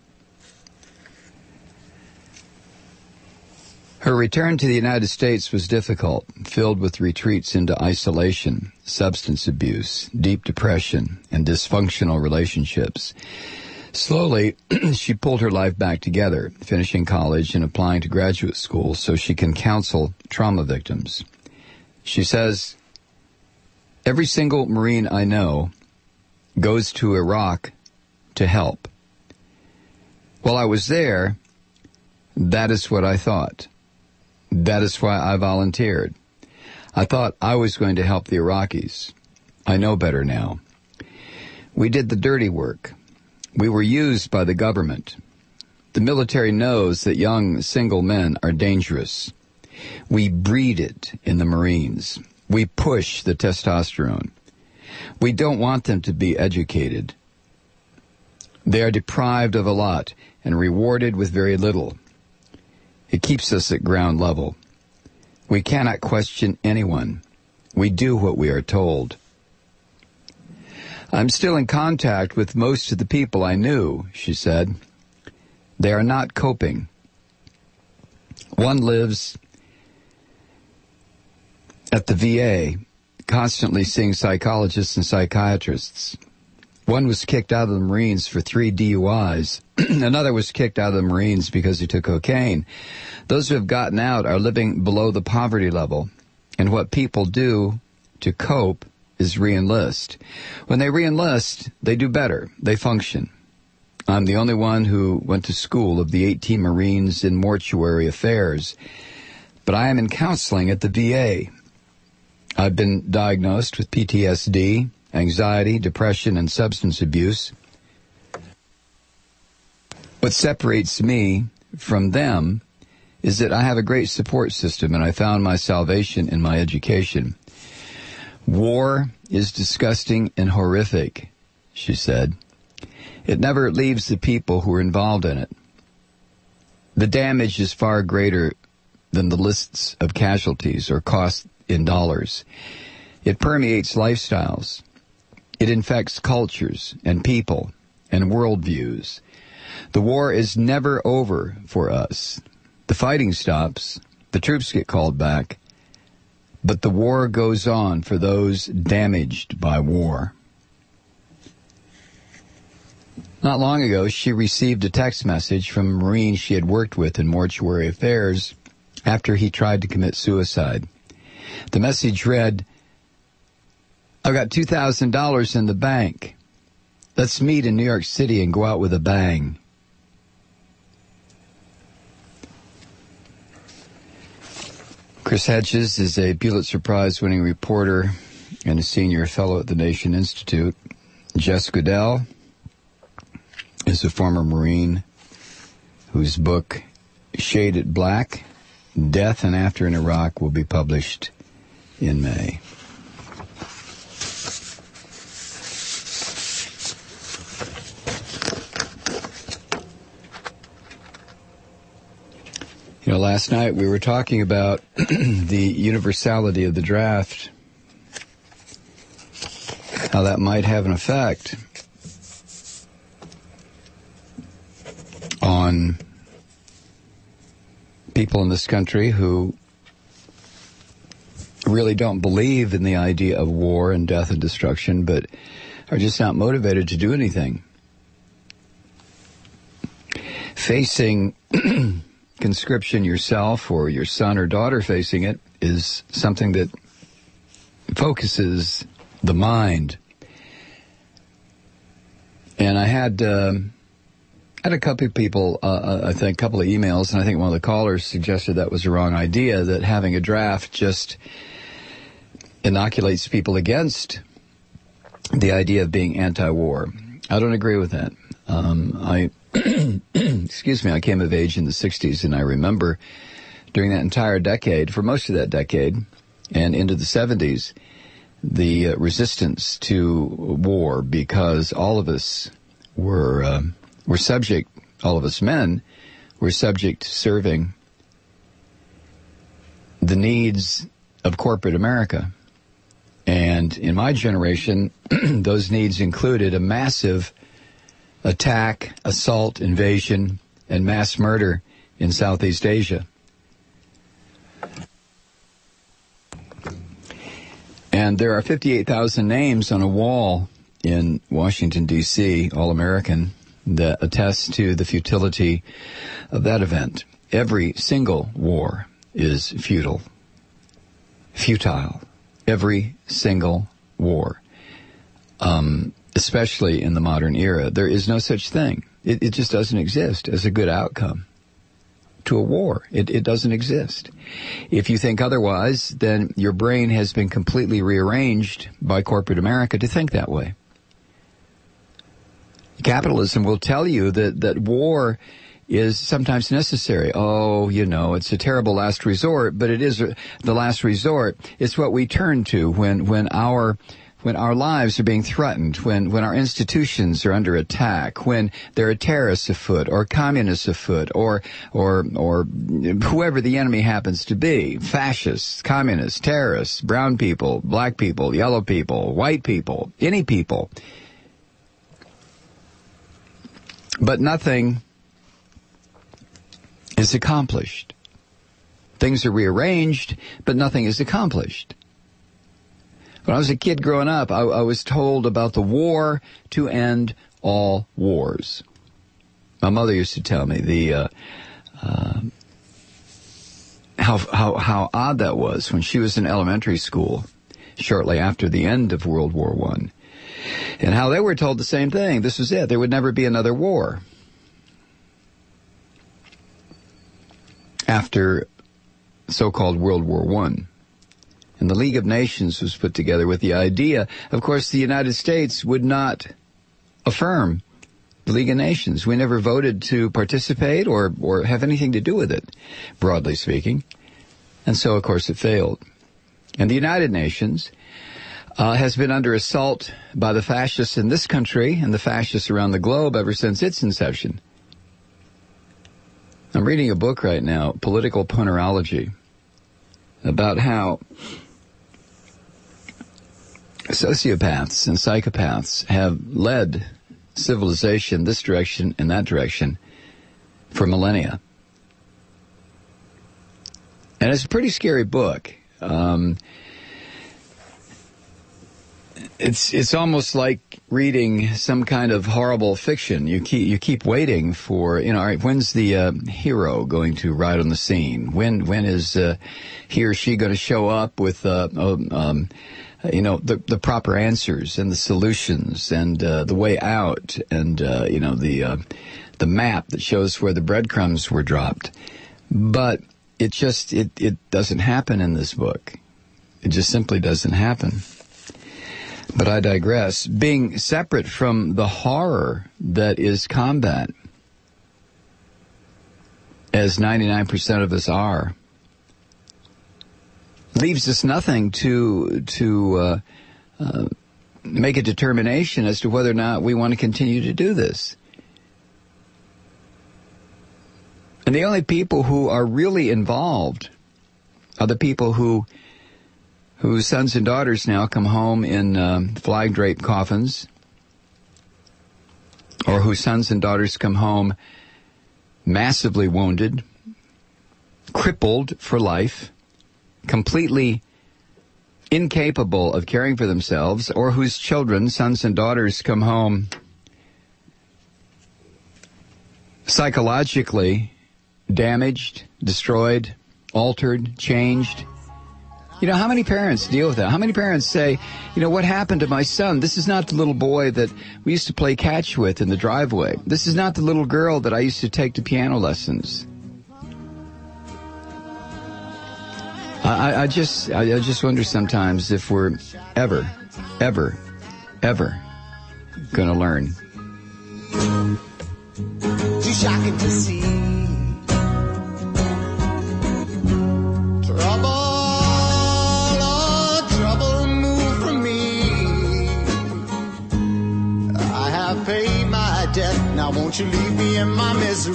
Her return to the United States was difficult, filled with retreats into isolation, substance abuse, deep depression, and dysfunctional relationships. Slowly, she pulled her life back together, finishing college and applying to graduate school so she can counsel trauma victims. She says, "Every single Marine I know goes to Iraq to help. While I was there, that is what I thought. That is why I volunteered. I thought I was going to help the Iraqis. I know better now. We did the dirty work. We were used by the government. The military knows that young single men are dangerous. We breed it in the Marines. We push the testosterone. We don't want them to be educated. They are deprived of a lot and rewarded with very little. It keeps us at ground level. We cannot question anyone. We do what we are told. I'm still in contact with most of the people I knew," she said. "They are not coping. One lives at the V A, constantly seeing psychologists and psychiatrists. One was kicked out of the Marines for three D U Is. Another was kicked out of the Marines because he took cocaine. Those who have gotten out are living below the poverty level. And what people do to cope is re-enlist. When they re-enlist, they do better. They function. I'm the only one who went to school of the eighteen Marines in mortuary affairs. But I am in counseling at the V A. I've been diagnosed with P T S D, anxiety, depression, and substance abuse. What separates me from them is that I have a great support system, and I found my salvation in my education. War is disgusting and horrific, she said. It never leaves the people who are involved in it. The damage is far greater than the lists of casualties or costs in dollars. It permeates lifestyles. It infects cultures and people and worldviews. The war is never over for us. The fighting stops, the troops get called back, but the war goes on for those damaged by war. Not long ago, she received a text message from a Marine she had worked with in mortuary affairs after he tried to commit suicide. The message read, "I've got two thousand dollars in the bank. Let's meet in New York City and go out with a bang." Chris Hedges is a Pulitzer Prize-winning reporter and a senior fellow at the Nation Institute. Jess Goodell is a former Marine whose book, Shaded Black, Death and After in Iraq, will be published in May. You know, last night we were talking about the universality of the draft, how that might have an effect on people in this country who really don't believe in the idea of war and death and destruction, but are just not motivated to do anything. Facing conscription yourself or your son or daughter facing it is something that focuses the mind. And I had uh, had a couple of people, uh, I think a couple of emails, and I think one of the callers suggested that was the wrong idea, that having a draft just inoculates people against the idea of being anti-war. I don't agree with that. Um, I excuse me, I came of age in the sixties, and I remember during that entire decade, for most of that decade, and into the seventies, the uh, resistance to war, because all of us were uh, were subject, all of us men, were subject to serving the needs of corporate America. And in my generation, those needs included a massive attack, assault, invasion, and mass murder in Southeast Asia. And there are fifty-eight thousand names on a wall in Washington, D C, all-American, that attest to the futility of that event. Every single war is futile. Futile. Every single war. Um... Especially in the modern era, there is no such thing. It, it just doesn't exist as a good outcome to a war. It, it doesn't exist. If you think otherwise, then your brain has been completely rearranged by corporate America to think that way. Capitalism will tell you that, that war is sometimes necessary. Oh, you know, it's a terrible last resort, but it is the last resort. It's what we turn to when, when our when our lives are being threatened, when, when our institutions are under attack, when there are terrorists afoot, or communists afoot, or, or, or whoever the enemy happens to be, fascists, communists, terrorists, brown people, black people, yellow people, white people, any people. But nothing is accomplished. Things are rearranged, but nothing is accomplished. When I was a kid growing up, I, I was told about the war to end all wars. My mother used to tell me the uh, uh, how how how odd that was when she was in elementary school, shortly after the end of World War One, and how they were told the same thing. This was it. There would never be another war after so-called World War One. And the League of Nations was put together with the idea, of course, the United States would not affirm the League of Nations. We never voted to participate or, or have anything to do with it, broadly speaking. And so, of course, it failed. And the United Nations uh, has been under assault by the fascists in this country and the fascists around the globe ever since its inception. I'm reading a book right now, Political Punerology, about how sociopaths and psychopaths have led civilization this direction and that direction for millennia. And it's a pretty scary book. Um, it's it's almost like reading some kind of horrible fiction. You keep you keep waiting for, you know, all right, when's the uh, hero going to ride on the scene? When when is uh, he or she going to show up with uh, um, you know, the the proper answers and the solutions and uh, the way out and uh, you know the uh, the map that shows where the breadcrumbs were dropped. But it just it it doesn't happen in this book. It just simply doesn't happen. But I digress. Being separate from the horror that is combat, as ninety-nine percent of us are, leaves us nothing to to uh, uh, make a determination as to whether or not we want to continue to do this. And the only people who are really involved are the people who whose sons and daughters now come home in um, flag-draped coffins, or whose sons and daughters come home massively wounded, crippled for life, completely incapable of caring for themselves, or whose children, sons and daughters, come home psychologically damaged, destroyed, altered, changed. You know, how many parents deal with that? How many parents say, you know, what happened to my son? This is not the little boy that we used to play catch with in the driveway. This is not the little girl that I used to take to piano lessons. I, I just, I, I just wonder sometimes if we're ever, ever, ever going to learn. Too shocking to see. Trouble. Pay my debt, now won't you leave me in my misery?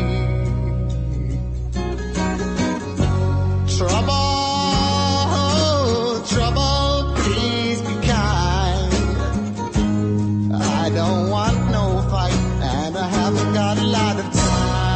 Trouble, trouble, please be kind. I don't want no fight, and I haven't got a lot of time.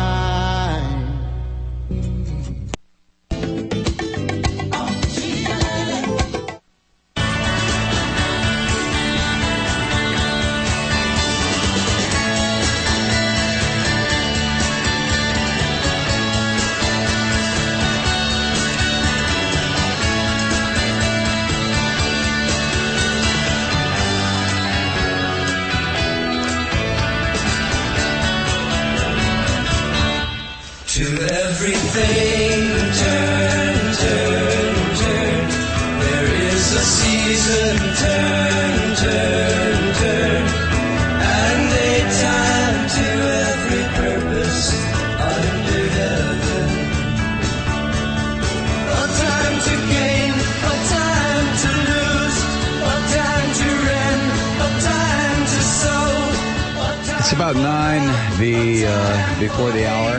Everything turn, turn, turn. There is a season, turn, turn, turn. And a time to every purpose under heaven. A time to gain, a time to lose, a time to rend, a time to sow. Time it's about nine the, uh, before the hour.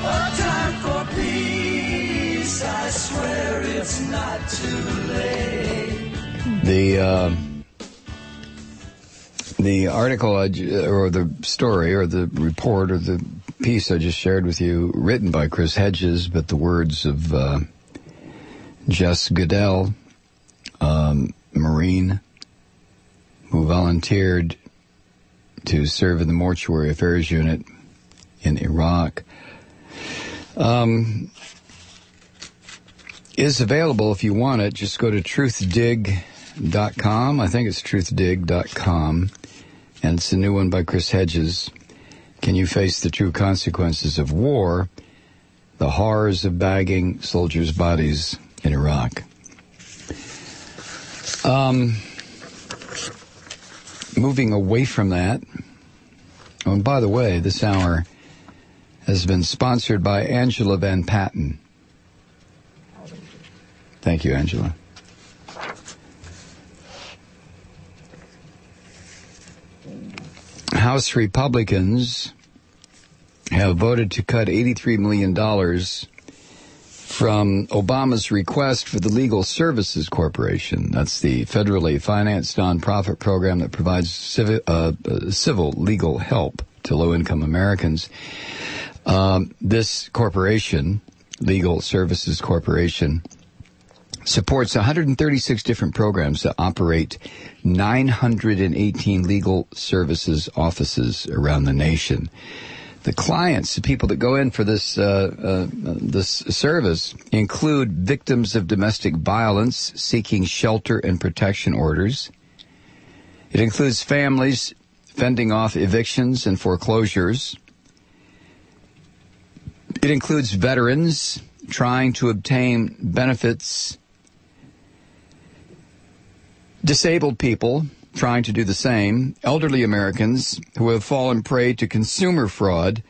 I swear it's not too late. The uh, the article I j- or the story or the report or the piece I just shared with you, written by Chris Hedges, but the words of uh, Jess Goodell, uh, um, Marine who volunteered to serve in the mortuary affairs unit in Iraq, um, is available if you want it. Just go to truth dig dot com. I think it's truth dig dot com. And it's a new one by Chris Hedges. Can you face the true consequences of war? The horrors of bagging soldiers' bodies in Iraq. Um, moving away from that. Oh, and by the way, this hour has been sponsored by Angela Van Patten. Thank you, Angela. House Republicans have voted to cut eighty-three million dollars from Obama's request for the Legal Services Corporation. That's the federally financed nonprofit program that provides civi- uh, uh, civil legal help to low-income Americans. Um, this corporation, Legal Services Corporation, supports one hundred thirty-six different programs that operate nine hundred eighteen legal services offices around the nation. The clients, the people that go in for this uh, uh, this service, include victims of domestic violence seeking shelter and protection orders. It includes families fending off evictions and foreclosures. It includes veterans trying to obtain benefits, disabled people trying to do the same, elderly Americans who have fallen prey to consumer fraud.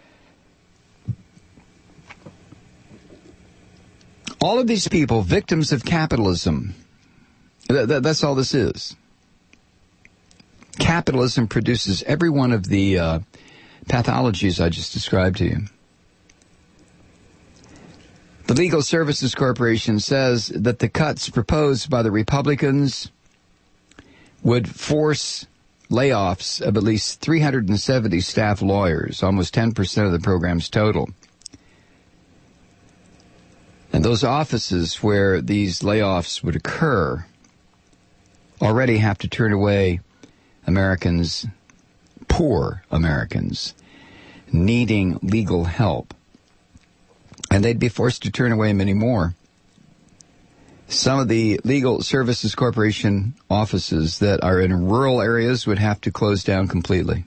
All of these people, victims of capitalism. Th- th- that's all this is. Capitalism produces every one of the uh, pathologies I just described to you. The Legal Services Corporation says that the cuts proposed by the Republicans would force layoffs of at least three hundred seventy staff lawyers, almost ten percent of the program's total. And those offices where these layoffs would occur already have to turn away Americans, poor Americans, needing legal help. And they'd be forced to turn away many more. Some of the Legal Services Corporation offices that are in rural areas would have to close down completely.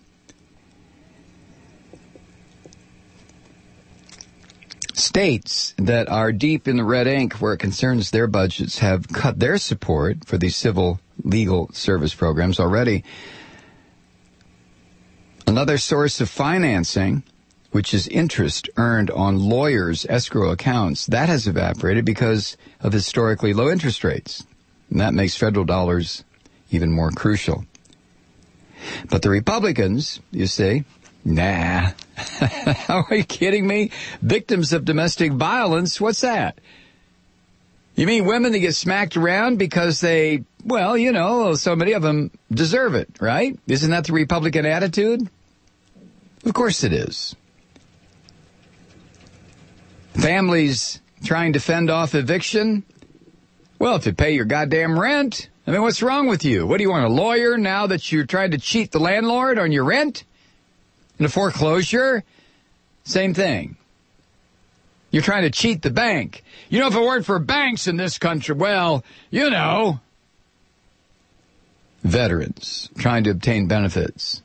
States that are deep in the red ink where it concerns their budgets have cut their support for these civil legal service programs already. Another source of financing, which is interest earned on lawyers' escrow accounts, that has evaporated because of historically low interest rates. And that makes federal dollars even more crucial. But the Republicans, you see, nah. Are you kidding me? Victims of domestic violence, what's that? You mean women that get smacked around because they, well, you know, so many of them deserve it, right? Isn't that the Republican attitude? Of course it is. Families trying to fend off eviction? Well, if you pay your goddamn rent, I mean, what's wrong with you? What do you want, a lawyer now that you're trying to cheat the landlord on your rent? In a foreclosure? Same thing. You're trying to cheat the bank. You know, if it weren't for banks in this country, well, you know. Veterans trying to obtain benefits.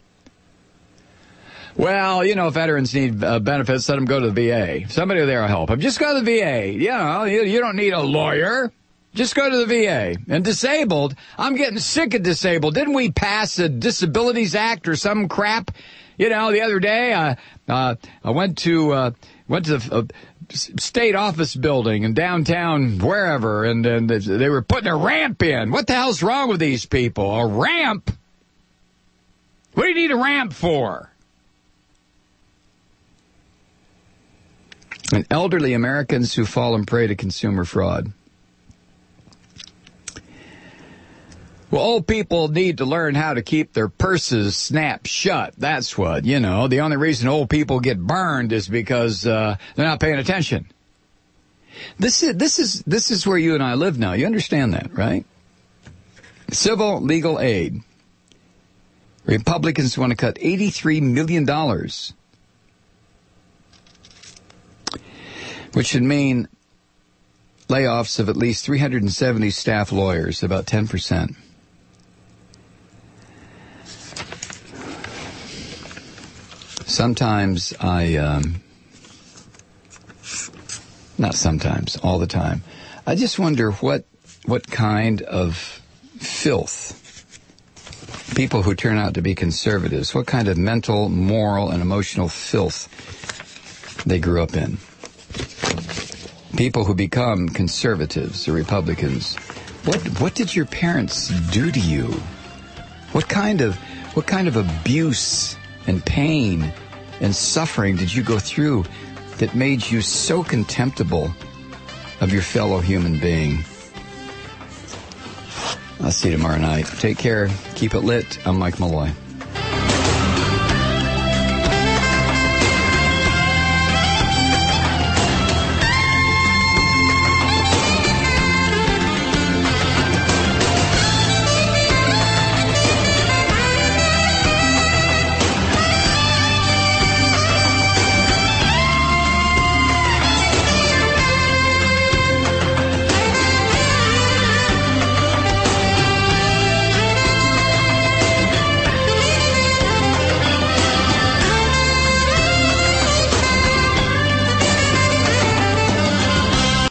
Well, you know, if veterans need uh, benefits, let them go to the V A. Somebody there will help them. Just go to the V A. You know, you, you don't need a lawyer. Just go to the V A. And disabled, I'm getting sick of disabled. Didn't we pass a Disabilities Act or some crap? You know, the other day, uh, uh, I went to uh, went to the uh, state office building in downtown wherever, and, and they were putting a ramp in. What the hell's wrong with these people? A ramp? What do you need a ramp for? And elderly Americans who fall prey to consumer fraud. Well, old people need to learn how to keep their purses snapped shut. That's what, you know. The only reason old people get burned is because uh, they're not paying attention. This is this is this is where you and I live now. You understand that, right? Civil legal aid. Republicans want to cut eighty-three million dollars, which should mean layoffs of at least three hundred seventy staff lawyers, about ten percent. Sometimes I, um, not sometimes, all the time, I just wonder what what kind of filth people who turn out to be conservatives, what kind of mental, moral, and emotional filth they grew up in. People who become conservatives or Republicans, what what did your parents do to you? What kind of what kind of abuse and pain and suffering did you go through that made you so contemptible of your fellow human being? I'll see you tomorrow night. Take care. Keep it lit. I'm Mike Malloy.